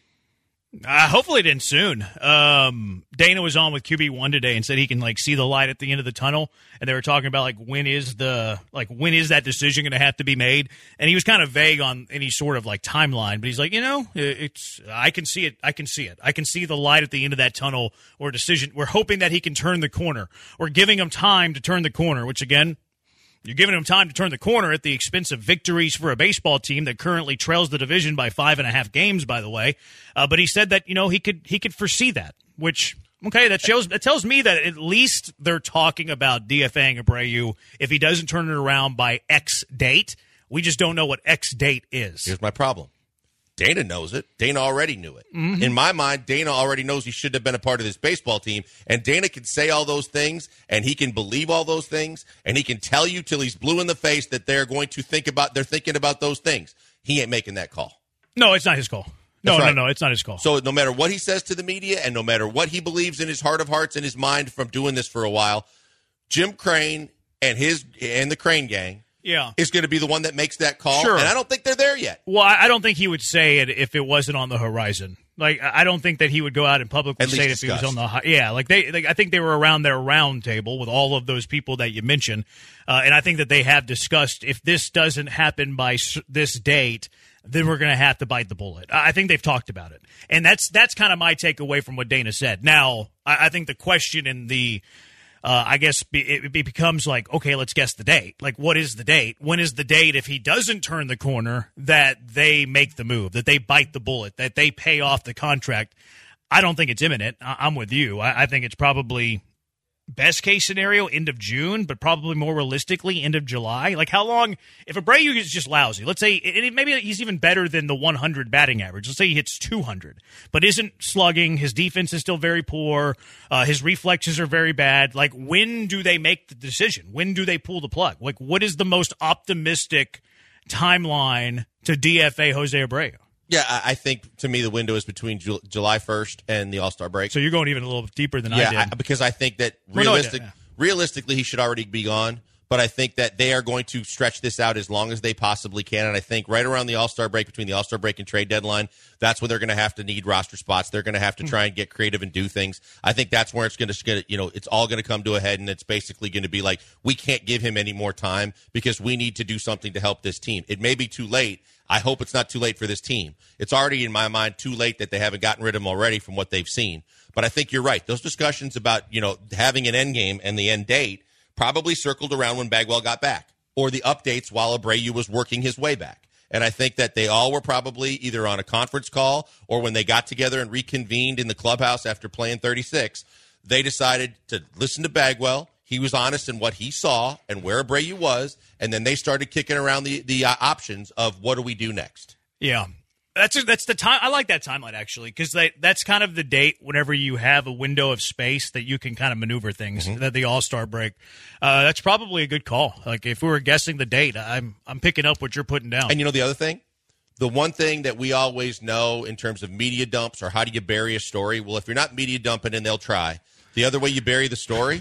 Uh, hopefully it ends soon. Um, Dana was on with Q B one today and said he can, like, see the light at the end of the tunnel. And they were talking about, like, when is the like when is that decision going to have to be made? And he was kind of vague on any sort of, like, timeline. But he's like, you know, it's I can see it. I can see it. I can see the light at the end of that tunnel or decision. We're hoping that he can turn the corner. We're giving him time to turn the corner, which, again, you're giving him time to turn the corner at the expense of victories for a baseball team that currently trails the division by five and a half games, by the way. Uh, but he said that, you know, he could he could foresee that, which, okay, that shows that tells me that at least they're talking about DFAing Abreu if he doesn't turn it around by X date. We just don't know what X date is. Here's my problem. Dana knows it. Dana already knew it. Mm-hmm. In my mind, Dana already knows he shouldn't have been a part of this baseball team. And Dana can say all those things, and he can believe all those things, and he can tell you till he's blue in the face that they're going to think about, they're thinking about those things. He ain't making that call. No, it's not his call. No, That's right. no, no, it's not his call. So no matter what he says to the media, and no matter what he believes in his heart of hearts and his mind from doing this for a while, Jim Crane and his and the Crane gang yeah. is going to be the one that makes that call. Sure. And I don't think they're there yet. Well, I I don't think he would say it if it wasn't on the horizon. Like, I don't think that he would go out and publicly At say it if least he was discussed. on the hi- yeah. Like they, like, I think they were around their round table with all of those people that you mentioned, uh, and I think that they have discussed if this doesn't happen by s- this date, then we're going to have to bite the bullet. I I think they've talked about it, and that's that's kind of my takeaway from what Dana said. Now, I, I think the question in the Uh, I guess be, it, it becomes like, okay, let's guess the date. Like, what is the date? When is the date if he doesn't turn the corner that they make the move, that they bite the bullet, that they pay off the contract? I don't think it's imminent. I, I'm with you. I, I think it's probably best case scenario, end of June, but probably more realistically, end of July. Like, how long? If Abreu is just lousy, let's say and it, maybe he's even better than the one hundred batting average. Let's say he hits two hundred, but isn't slugging. His defense is still very poor. Uh, his reflexes are very bad. Like, when do they make the decision? When do they pull the plug? Like, what is the most optimistic timeline to D F A Jose Abreu? Yeah, I I think, to me, the window is between Ju- July first and the All-Star break. So you're going even a little deeper than yeah, I did. I, because I think that Well, no, I realistic, did, yeah. realistically, he should already be gone. But I think that they are going to stretch this out as long as they possibly can. And I think right around the All-Star break, between the All-Star break and trade deadline, that's when they're going to have to need roster spots. They're going to have to try and get creative and do things. I think that's where it's going to, you know, it's all going to come to a head, and it's basically going to be like, we can't give him any more time because we need to do something to help this team. It may be too late. I hope it's not too late for this team. It's already, in my mind, too late that they haven't gotten rid of him already from what they've seen. But I think you're right. Those discussions about, you know, having an end game and the end date probably circled around when Bagwell got back, or the updates while Abreu was working his way back. And I think that they all were probably either on a conference call or when they got together and reconvened in the clubhouse after playing thirty-six, they decided to listen to Bagwell. He was honest in what he saw and where Abreu was, and then they started kicking around the, the uh, options of what do we do next. Yeah. That's that's the time. I like that timeline, actually, because that's kind of the date whenever you have a window of space that you can kind of maneuver things, Mm-hmm. that the All-Star break. Uh, that's probably a good call. Like, if we were guessing the date, I'm I'm picking up what you're putting down. And you know the other thing? The one thing that we always know in terms of media dumps or how do you bury a story, well, if you're not media dumping, and they'll try. The other way you bury the story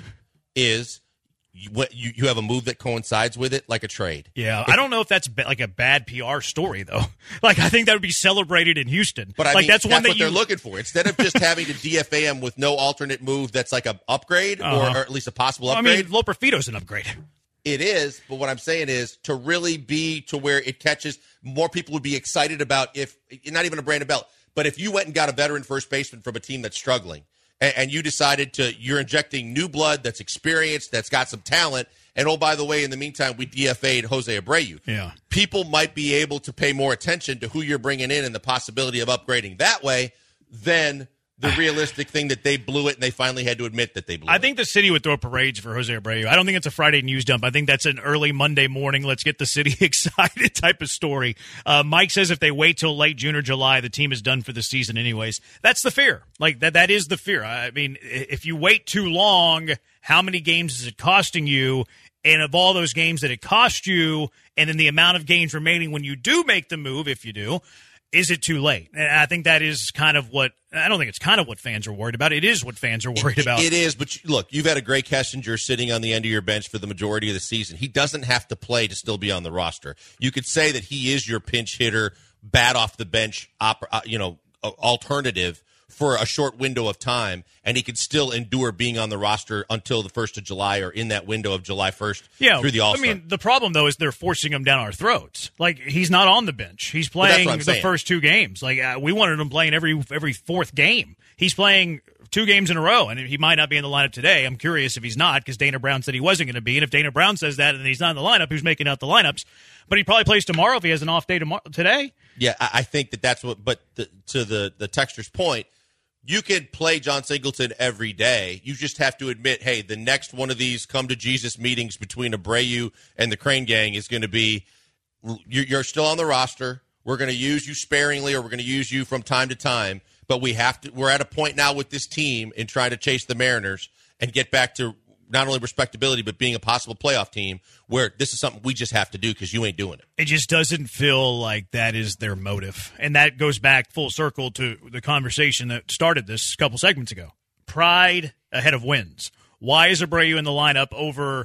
is you, you, you have a move that coincides with it, like a trade. Yeah, I don't know if that's ba- like a bad P R story, though. Like, I think that would be celebrated in Houston. But I like, mean, that's, that's, one that what you... they're looking for. Instead of just having to D F A him with no alternate move that's like an upgrade, Uh-huh. or, or at least a possible I upgrade. mean, Loperfito's an upgrade. It is, but what I'm saying is to really be to where it catches, more people would be excited about if, not even a Brandon Belt, but if you went and got a veteran first baseman from a team that's struggling, and, and you decided to, you're injecting new blood that's experienced, that's got some talent, and oh, by the way, in the meantime, we D F A'd Jose Abreu. Yeah. People might be able to pay more attention to who you're bringing in and the possibility of upgrading that way than the realistic thing that they blew it and they finally had to admit that they blew I it. think the city would throw parades for Jose Abreu. I don't think it's a Friday news dump. I think that's an early Monday morning, let's get the city excited type of story. Uh, Mike says if they wait till late June or July, the team is done for the season anyways. That's the fear. Like, that that is the fear. I mean, if you wait too long, how many games is it costing you? And of all those games that it cost you, and then the amount of games remaining when you do make the move, if you do, is it too late? And I think that is kind of what – I don't think it's kind of what fans are worried about. It is what fans are worried about. It is, but you, look, you've had a Gray Kessinger sitting on the end of your bench for the majority of the season. He doesn't have to play to still be on the roster. You could say that he is your pinch hitter, bat off the bench, op, uh, you know, uh, alternative for a short window of time, and he could still endure being on the roster until the first of July or in that window of July first yeah, through the All-Star. I mean, the problem, though, is they're forcing him down our throats. Like, he's not on the bench. He's But that's playing what I'm the saying. first two games. Like, uh, we wanted him playing every every fourth game. He's playing two games in a row, and he might not be in the lineup today. I'm curious if he's not, because Dana Brown said he wasn't going to be. And if Dana Brown says that and he's not in the lineup, who's making out the lineups? But he probably plays tomorrow if he has an off day tomorrow, today. Yeah, I, I think that that's what – but the, to the, the texter's point, you could play John Singleton every day. You just have to admit, hey, the next one of these come to Jesus meetings between Abreu and the Crane Gang is going to be you're, you're still on the roster. We're going to use you sparingly, or we're going to use you from time to time. But we have to. We're at a point now with this team in trying to chase the Mariners and get back to not only respectability but being a possible playoff team, where this is something we just have to do because you ain't doing it. It just doesn't feel like that is their motive. And that goes back full circle to the conversation that started this a couple segments ago. Pride ahead of wins. Why is Abreu in the lineup over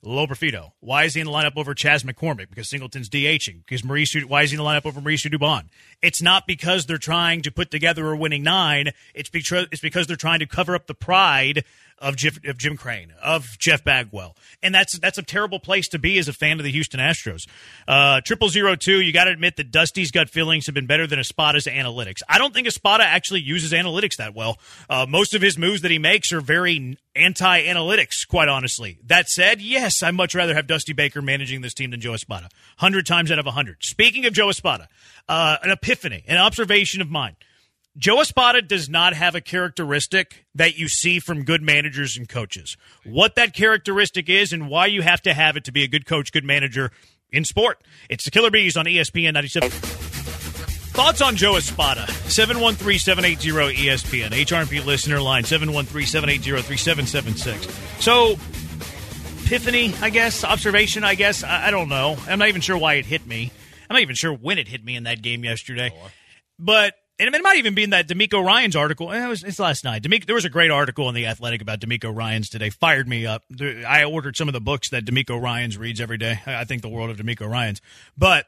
Loperfido. Why is he in the lineup over Chas McCormick? Because Singleton's DHing. Because Maurice, why is he in the lineup over Mauricio Dubon? It's not because they're trying to put together a winning nine. It's because it's because they're trying to cover up the pride of, Jeff, of Jim Crane, of Jeff Bagwell. And that's that's a terrible place to be as a fan of the Houston Astros. Uh, triple zero two, you got to admit that Dusty's gut feelings have been better than Espada's analytics. I don't think Espada actually uses analytics that well. Uh, most of his moves that he makes are very anti-analytics, quite honestly. That said, yes, I'd much rather have Dusty Baker managing this team than Joe Espada. one hundred times out of one hundred. Speaking of Joe Espada, uh, an epiphany, an observation of mine. Joe Espada does not have a characteristic that you see from good managers and coaches. What that characteristic is and why you have to have it to be a good coach, good manager in sport. It's the Killer Bees on E S P N ninety-seven. Thoughts on Joe Espada? seven one three, seven eight zero, E S P N. H R M P listener line, seven one three, seven eight zero, three seven seven six. So, epiphany, I guess, observation, I guess. I, I don't know. I'm not even sure why it hit me. I'm not even sure when it hit me in that game yesterday. But... And it might even be in that D'Amico Ryans article. It was, it's last night. D'Amico, there was a great article in The Athletic about D'Amico Ryans today. Fired me up. I ordered some of the books that D'Amico Ryans reads every day. I think the world of D'Amico Ryans. But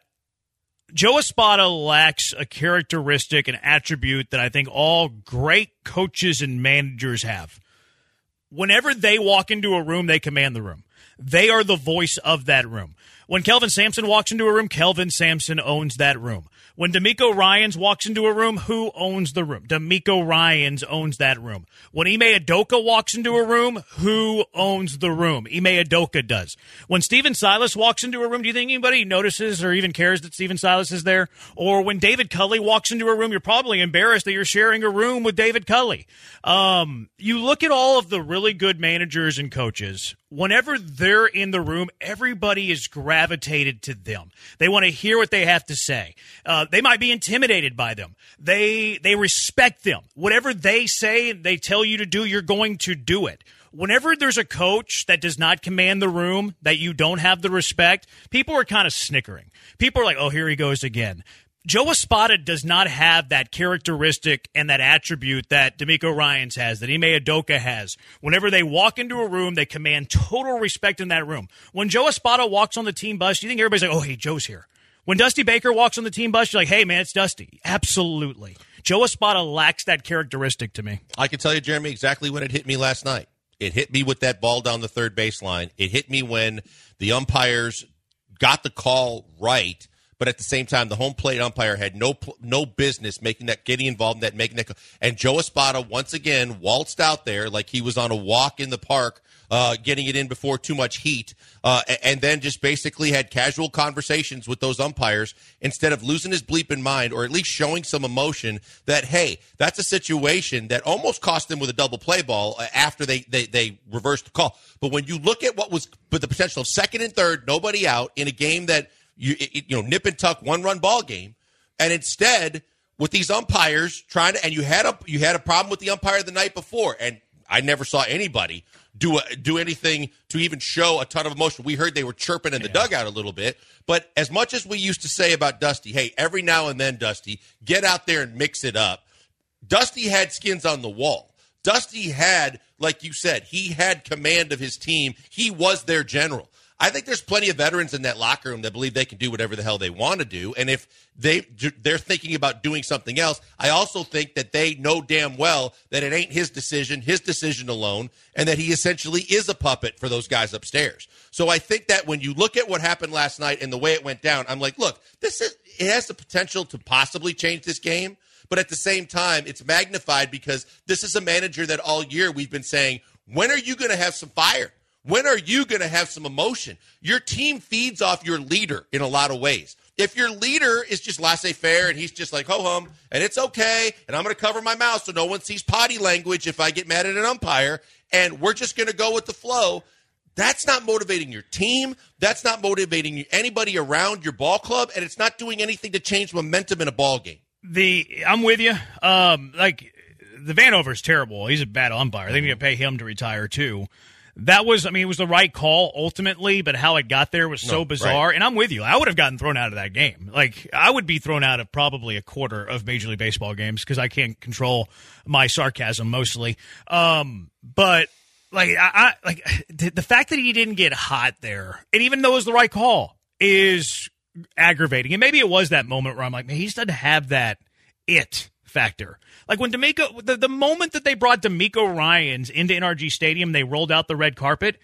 Joe Espada lacks a characteristic, an attribute that I think all great coaches and managers have. Whenever they walk into a room, they command the room. They are the voice of that room. When Kelvin Sampson walks into a room, Kelvin Sampson owns that room. When D'Amico Ryans walks into a room, who owns the room? D'Amico Ryans owns that room. When Ime Udoka walks into a room, who owns the room? Ime Udoka does. When Steven Silas walks into a room, do you think anybody notices or even cares that Steven Silas is there? Or when David Culley walks into a room, you're probably embarrassed that you're sharing a room with David Culley. Um, you look at all of the really good managers and coaches. Whenever they're in the room, everybody is gravitated to them. They want to hear what they have to say. Uh, they might be intimidated by them. They they respect them. Whatever they say, they tell you to do, you're going to do it. Whenever there's a coach that does not command the room, that you don't have the respect, people are kind of snickering. People are like, oh, here he goes again. Joe Espada does not have that characteristic and that attribute that D'Amico Ryans has, that Ime Udoka has. Whenever they walk into a room, they command total respect in that room. When Joe Espada walks on the team bus, you think everybody's like, oh, hey, Joe's here. When Dusty Baker walks on the team bus, you're like, hey, man, it's Dusty. Absolutely. Joe Espada lacks that characteristic to me. I can tell you, Jeremy, exactly when it hit me last night. It hit me with that ball down the third baseline. It hit me when the umpires got the call right, but at the same time, the home plate umpire had no no business making that, getting involved in that, making that. And Joe Espada once again waltzed out there like he was on a walk in the park, uh, getting it in before too much heat, uh, and then just basically had casual conversations with those umpires instead of losing his bleeping mind, or at least showing some emotion that, hey, that's a situation that almost cost them with a double play ball after they they, they reversed the call. But when you look at what was but the potential of second and third, nobody out in a game that. You, you know, nip and tuck, one-run ball game, and instead with these umpires trying to, and you had a you had a problem with the umpire the night before, and I never saw anybody do a, do anything to even show a ton of emotion. We heard they were chirping in the yeah. dugout a little bit, but as much as we used to say about Dusty, hey, every now and then, Dusty, get out there and mix it up. Dusty had skins on the wall. Dusty had, like you said, he had command of his team. He was their general. I think there's plenty of veterans in that locker room that believe they can do whatever the hell they want to do. And if they, they're thinking about doing something else, I also think that they know damn well that it ain't his decision, his decision alone, and that he essentially is a puppet for those guys upstairs. So I think that when you look at what happened last night and the way it went down, I'm like, look, this is, it has the potential to possibly change this game. But at the same time, it's magnified because this is a manager that all year we've been saying, when are you going to have some fire? When are you going to have some emotion? Your team feeds off your leader in a lot of ways. If your leader is just laissez-faire and he's just like, ho-hum, and it's okay, and I'm going to cover my mouth so no one sees potty language if I get mad at an umpire, and we're just going to go with the flow, that's not motivating your team. That's not motivating anybody around your ball club, and it's not doing anything to change momentum in a ball game. The I'm with you. Um, like, the Vanover's terrible. He's a bad umpire. They need to pay him to retire, too. That was, I mean, it was the right call ultimately, but how it got there was so no, bizarre. Right. And I'm with you. I would have gotten thrown out of that game. Like, I would be thrown out of probably a quarter of Major League Baseball games because I can't control my sarcasm mostly. Um, but like I, I like the, the fact that he didn't get hot there, and even though it was the right call, is aggravating. And maybe it was that moment where I'm like, man, he just doesn't have that it factor. Like when D'Amico, the, the moment that they brought D'Amico Ryans into N R G Stadium, they rolled out the red carpet.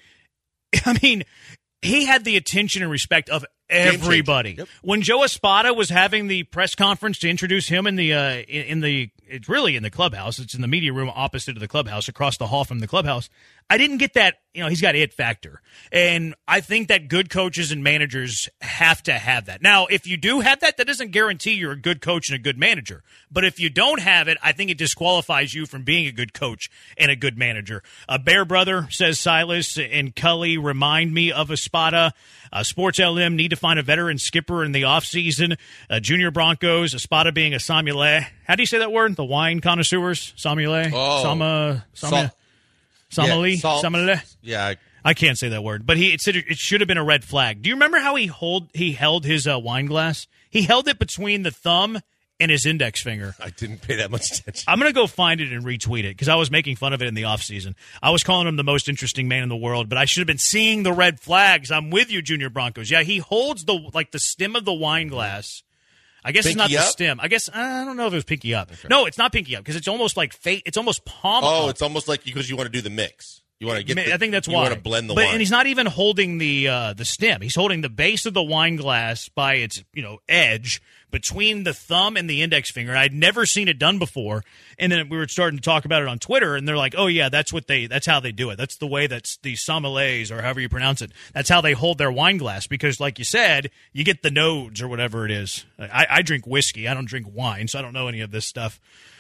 I mean, he had the attention and respect of everybody. Yep. When Joe Espada was having the press conference to introduce him in the uh, in, in the it's really in the clubhouse. It's in the media room opposite of the clubhouse, across the hall from the clubhouse. I didn't get that. You know, he's got it factor, and I think that good coaches and managers have to have that. Now, if you do have that, that doesn't guarantee you're a good coach and a good manager. But if you don't have it, I think it disqualifies you from being a good coach and a good manager. A Bear Brother, says Silas, and Cully remind me of Espada. Uh, Sports L M need to find a veteran skipper in the offseason. Uh, Junior Broncos, Espada being a sommelier. How do you say that word? The wine connoisseurs? Sommelier? Oh. Sama, sama, sommelier? Yeah, salt. Sommelier? Yeah. I, I can't say that word, but he it, said it should have been a red flag. Do you remember how he hold he held his uh, wine glass? He held it between the thumb and his index finger. I didn't pay that much attention. I'm going to go find it and retweet it because I was making fun of it in the offseason. I was calling him the most interesting man in the world, but I should have been seeing the red flags. I'm with you, Junior Broncos. Yeah, he holds the like the stem of the wine glass. I guess pinky it's not up? the stem. I guess I don't know if it was pinky up. Okay. No, it's not pinky up because it's almost like fa- It's almost palm. Oh, up. it's almost like because you want to do the mix. You want to get. The, I think that's you why. You want to blend the but, wine. And he's not even holding the uh, the stem. He's holding the base of the wine glass by its you know edge between the thumb and the index finger. I'd never seen it done before. And then we were starting to talk about it on Twitter, and they're like, "Oh yeah, that's what they. That's how they do it. That's the way that's the sommeliers or however you pronounce it. That's how they hold their wine glass because, like you said, you get the nodes or whatever it is. I, I drink whiskey. I don't drink wine, so I don't know any of this stuff."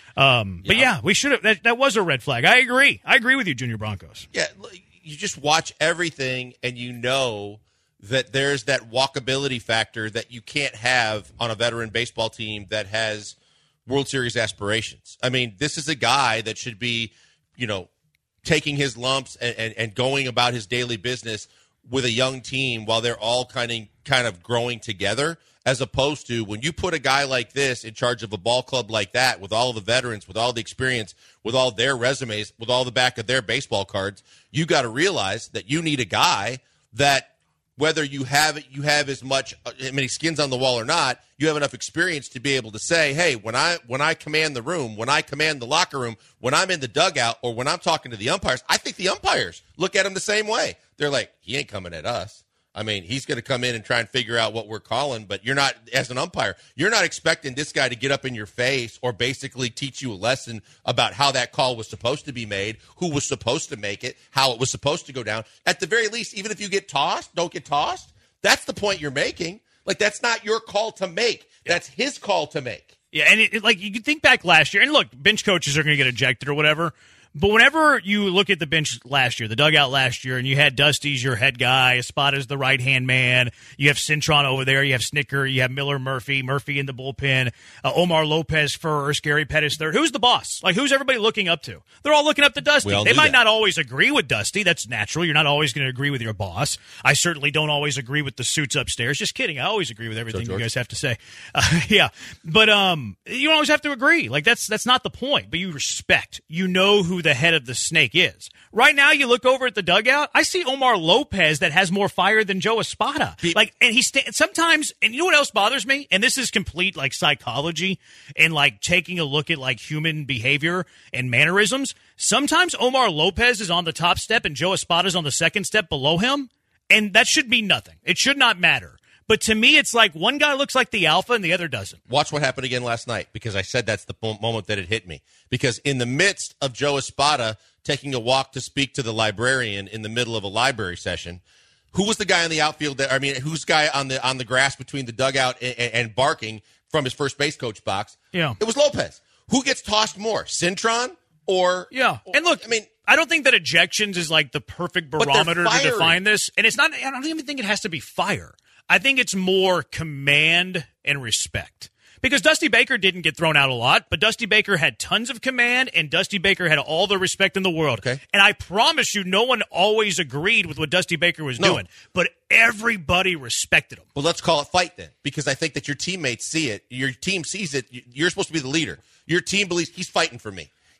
Um, but yeah, we should have. That, that was a red flag. I agree. I agree with you, Junior Broncos. Yeah, you just watch everything, and you know that there's that walkability factor that you can't have on a veteran baseball team that has World Series aspirations. I mean, this is a guy that should be, you know, taking his lumps and, and, and going about his daily business with a young team while they're all kind of kind of growing together. As opposed to when you put a guy like this in charge of a ball club like that with all the veterans, with all the experience, with all their resumes, with all the back of their baseball cards, you got to realize that you need a guy that whether you have you have as much I mean skins on the wall or not, you have enough experience to be able to say, hey, when I when I command the room, when I command the locker room, when I'm in the dugout, or when I'm talking to the umpires, I think the umpires look at him the same way. They're like, he ain't coming at us. I mean, he's going to come in and try and figure out what we're calling, but you're not, as an umpire, you're not expecting this guy to get up in your face or basically teach you a lesson about how that call was supposed to be made, who was supposed to make it, how it was supposed to go down. At the very least, even if you get tossed, don't get tossed. That's the point you're making. Like, that's not your call to make. That's his call to make. Yeah, and it, it, like you could think back last year, and look, bench coaches are going to get ejected or whatever. But whenever you look at the bench last year, the dugout last year, and you had Dusty's your head guy, Espada's the right-hand man, you have Cintron over there, you have Snicker, you have Miller Murphy, Murphy in the bullpen, uh, Omar Lopez first, Gary Pettis third. Who's the boss? Like, who's everybody looking up to? They're all looking up to Dusty. They might that. not always agree with Dusty. That's natural. You're not always going to agree with your boss. I certainly don't always agree with the suits upstairs. Just kidding. I always agree with everything you guys have to say. Uh, yeah. But um, you don't always have to agree. Like, that's that's not the point. But you respect. You know who the head of the snake is. Right now, you look over at the dugout, I see Omar Lopez that has more fire than Joe Espada. Be- like, and he sta- sometimes, and you know what else bothers me? And this is complete, like, psychology and, like, taking a look at, like, human behavior and mannerisms. Sometimes Omar Lopez is on the top step and Joe Espada's on the second step below him, and that should mean nothing. It should not matter. But to me, it's like one guy looks like the alpha and the other doesn't. Watch what happened again last night, because I said that's the moment that it hit me. Because in the midst of Joe Espada taking a walk to speak to the librarian in the middle of a library session, who was the guy in the outfield that, I mean, who's guy on the on the grass between the dugout and, and barking from his first base coach box? Yeah. It was Lopez. Who gets tossed more, Cintron or... Yeah. Or, and look, I mean... I don't think that ejections is like the perfect barometer to define this. And it's not, I don't even think it has to be fire. I think it's more command and respect. Because Dusty Baker didn't get thrown out a lot, but Dusty Baker had tons of command, and Dusty Baker had all the respect in the world. Okay. And I promise you, no one always agreed with what Dusty Baker was No. doing, but everybody respected him. Well, let's call it fight then, because I think that your teammates see it. Your team sees it. You're supposed to be the leader. Your team believes he's fighting for me.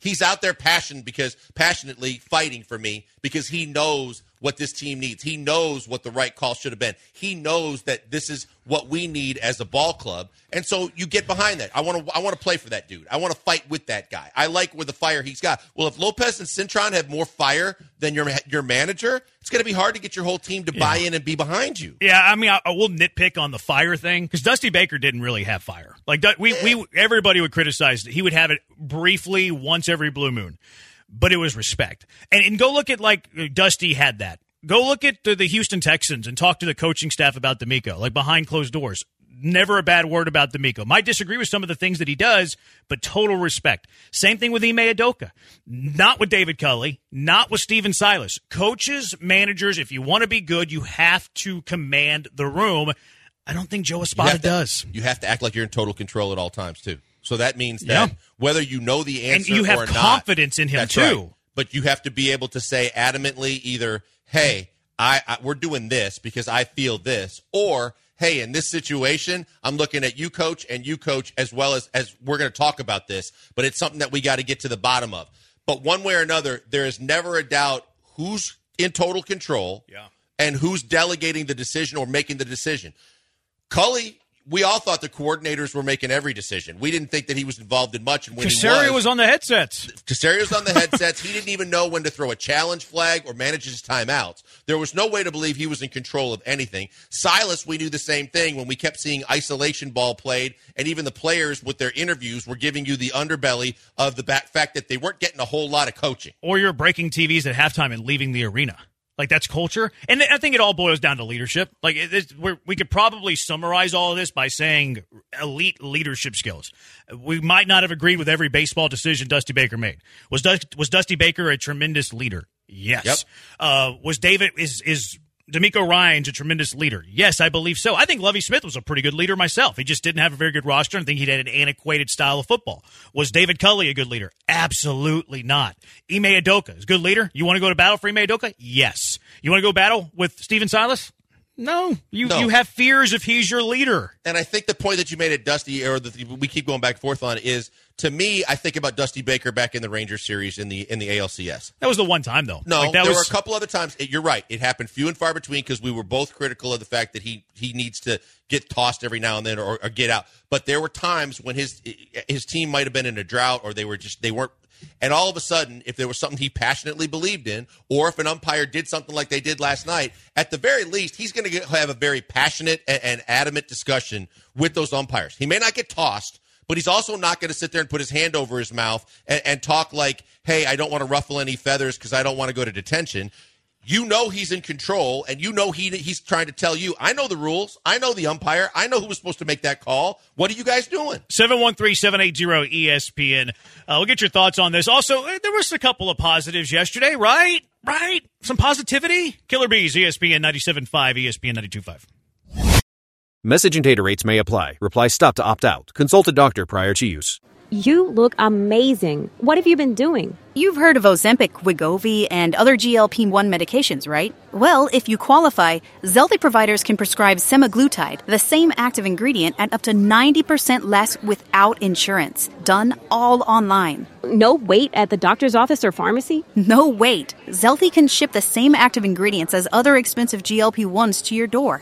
He's out there passion because passionately fighting for me because he knows what this team needs. He knows what the right call should have been. He knows that this is what we need as a ball club. And so you get behind that. I want to I want to play for that dude. I want to fight with that guy. I like where the fire he's got. Well, if Lopez and Cintron have more fire than your your manager, it's going to be hard to get your whole team to yeah. buy in and be behind you. Yeah, I mean, I, I will nitpick on the fire thing because Dusty Baker didn't really have fire. Like we we everybody would criticize it. He would have it briefly once every blue moon, but it was respect. And, and go look at like Dusty had that. Go look at the, the Houston Texans and talk to the coaching staff about D'Amico, like behind closed doors. Never a bad word about D'Amico. Might disagree with some of the things that he does, but total respect. Same thing with Ime Udoka. Not with David Culley, not with Steven Silas. Coaches, managers, if you want to be good, you have to command the room. I don't think Joe Espada you to, does. You have to act like you're in total control at all times, too. So that means that yeah. whether you know the answer and you have or not, confidence in him, that's too. Right. But you have to be able to say adamantly either, hey, I, I we're doing this because I feel this, or hey, in this situation, I'm looking at you, coach, and you, coach, as well as, as we're going to talk about this, but it's something that we got to get to the bottom of. But one way or another, there is never a doubt who's in total control yeah. and who's delegating the decision or making the decision. Culley, we all thought the coordinators were making every decision. We didn't think that he was involved in much. And when Caserio he was, was on the headsets. Caserio was on the headsets. He didn't even know when to throw a challenge flag or manage his timeouts. There was no way to believe he was in control of anything. Silas, we knew the same thing when we kept seeing isolation ball played, and even the players with their interviews were giving you the underbelly of the back fact that they weren't getting a whole lot of coaching. Or you're breaking T Vs at halftime and leaving the arena. Like, that's culture. And I think it all boils down to leadership. Like, it, we're, we could probably summarize all of this by saying elite leadership skills. We might not have agreed with every baseball decision Dusty Baker made. Was, Dust, was Dusty Baker a tremendous leader? Yes. Yep. Uh, was David, is, is D'Amico Ryans a tremendous leader? Yes, I believe so. I think Lovie Smith was a pretty good leader myself. He just didn't have a very good roster and think he had an antiquated style of football. Was David Culley a good leader? Absolutely not. Ime Udoka is a good leader. You want to go to battle for Ime Udoka? Yes. You want to go battle with Steven Silas? No. You no. you have fears if he's your leader. And I think the point that you made at Dusty, or the, we keep going back and forth on, is, to me, I think about Dusty Baker back in the Rangers series in the in the A L C S. That was the one time, though. No, like, that there was... were a couple other times. It, you're right. It happened few and far between because we were both critical of the fact that he, he needs to get tossed every now and then or, or get out. But there were times when his his team might have been in a drought or they were just they weren't. And all of a sudden, if there was something he passionately believed in, or if an umpire did something like they did last night, at the very least, he's going to have a very passionate and, and adamant discussion with those umpires. He may not get tossed, but he's also not going to sit there and put his hand over his mouth and, and talk like, hey, I don't want to ruffle any feathers because I don't want to go to detention. You know he's in control, and you know he he's trying to tell you, I know the rules. I know the umpire. I know who was supposed to make that call. What are you guys doing? seven one three, seven eight zero, E S P N. Uh, we'll get your thoughts on this. Also, there was a couple of positives yesterday, right? Right? Some positivity? Killer Bees, E S P N ninety-seven point five, E S P N ninety-two point five. Message and data rates may apply. Reply stop to opt out. Consult a doctor prior to use. You look amazing. What have you been doing? You've heard of Ozempic, Wegovy, and other G L P one medications, right? Well, if you qualify, Zelty providers can prescribe semaglutide, the same active ingredient, at up to ninety percent less without insurance. Done all online. No wait at the doctor's office or pharmacy? No wait. Zelty can ship the same active ingredients as other expensive G L P ones to your door.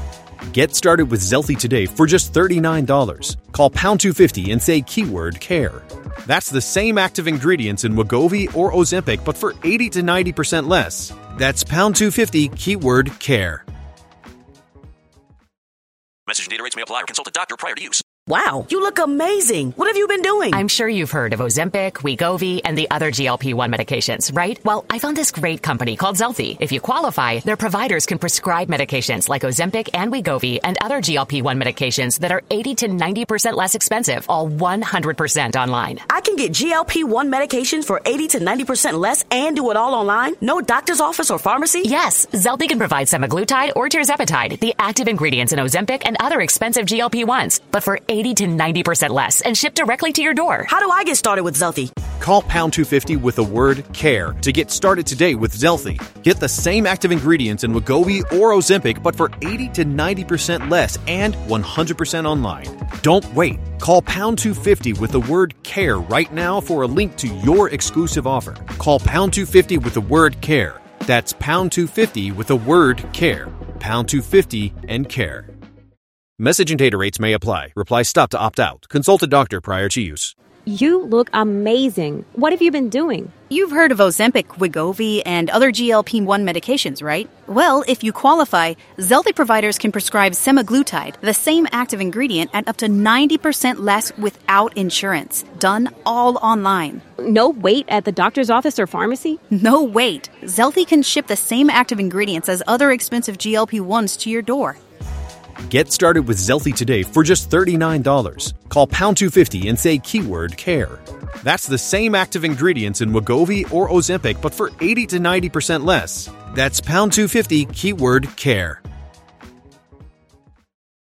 Get started with Zelty today for just thirty-nine dollars. Call pound two fifty and say keyword care. That's the same active ingredients in Wegovy or Ozempic, but for eighty to ninety percent less. That's pound two fifty, keyword care. Message and data rates may apply or consult a doctor prior to use. Wow, you look amazing. What have you been doing? I'm sure you've heard of Ozempic, Wegovy, and the other G L P one medications, right? Well, I found this great company called Zelty. If you qualify, their providers can prescribe medications like Ozempic and Wegovy and other G L P one medications that are eighty to ninety percent less expensive, all one hundred percent online. I can get G L P one medications for eighty to ninety percent less and do it all online? No doctor's office or pharmacy? Yes, Zelty can provide semaglutide or tirzepatide, the active ingredients in Ozempic and other expensive G L P ones, but for eighty to ninety percent less and shipped directly to your door. How do I get started with Zelty? Call pound two fifty with the word CARE to get started today with Zelfie. Get the same active ingredients in Wegovy or Ozempic, but for eighty to ninety percent less and one hundred percent online. Don't wait. Call pound two fifty with the word CARE right now for a link to your exclusive offer. Call pound two fifty with the word CARE. That's pound two fifty with the word CARE. pound two fifty and CARE. Message and data rates may apply. Reply stop to opt out. Consult a doctor prior to use. You look amazing. What have you been doing? You've heard of Ozempic, Wegovy, and other G L P one medications, right? Well, if you qualify, Zelfie providers can prescribe semaglutide, the same active ingredient, at up to ninety percent less without insurance. Done all online. No wait at the doctor's office or pharmacy? No wait. Zelfie can ship the same active ingredients as other expensive G L P ones to your door. Get started with Zelfie today for just thirty-nine dollars. Call pound two fifty and say keyword CARE. That's the same active ingredients in Wegovy or Ozempic, but for eighty to ninety percent less. That's pound two fifty, keyword CARE.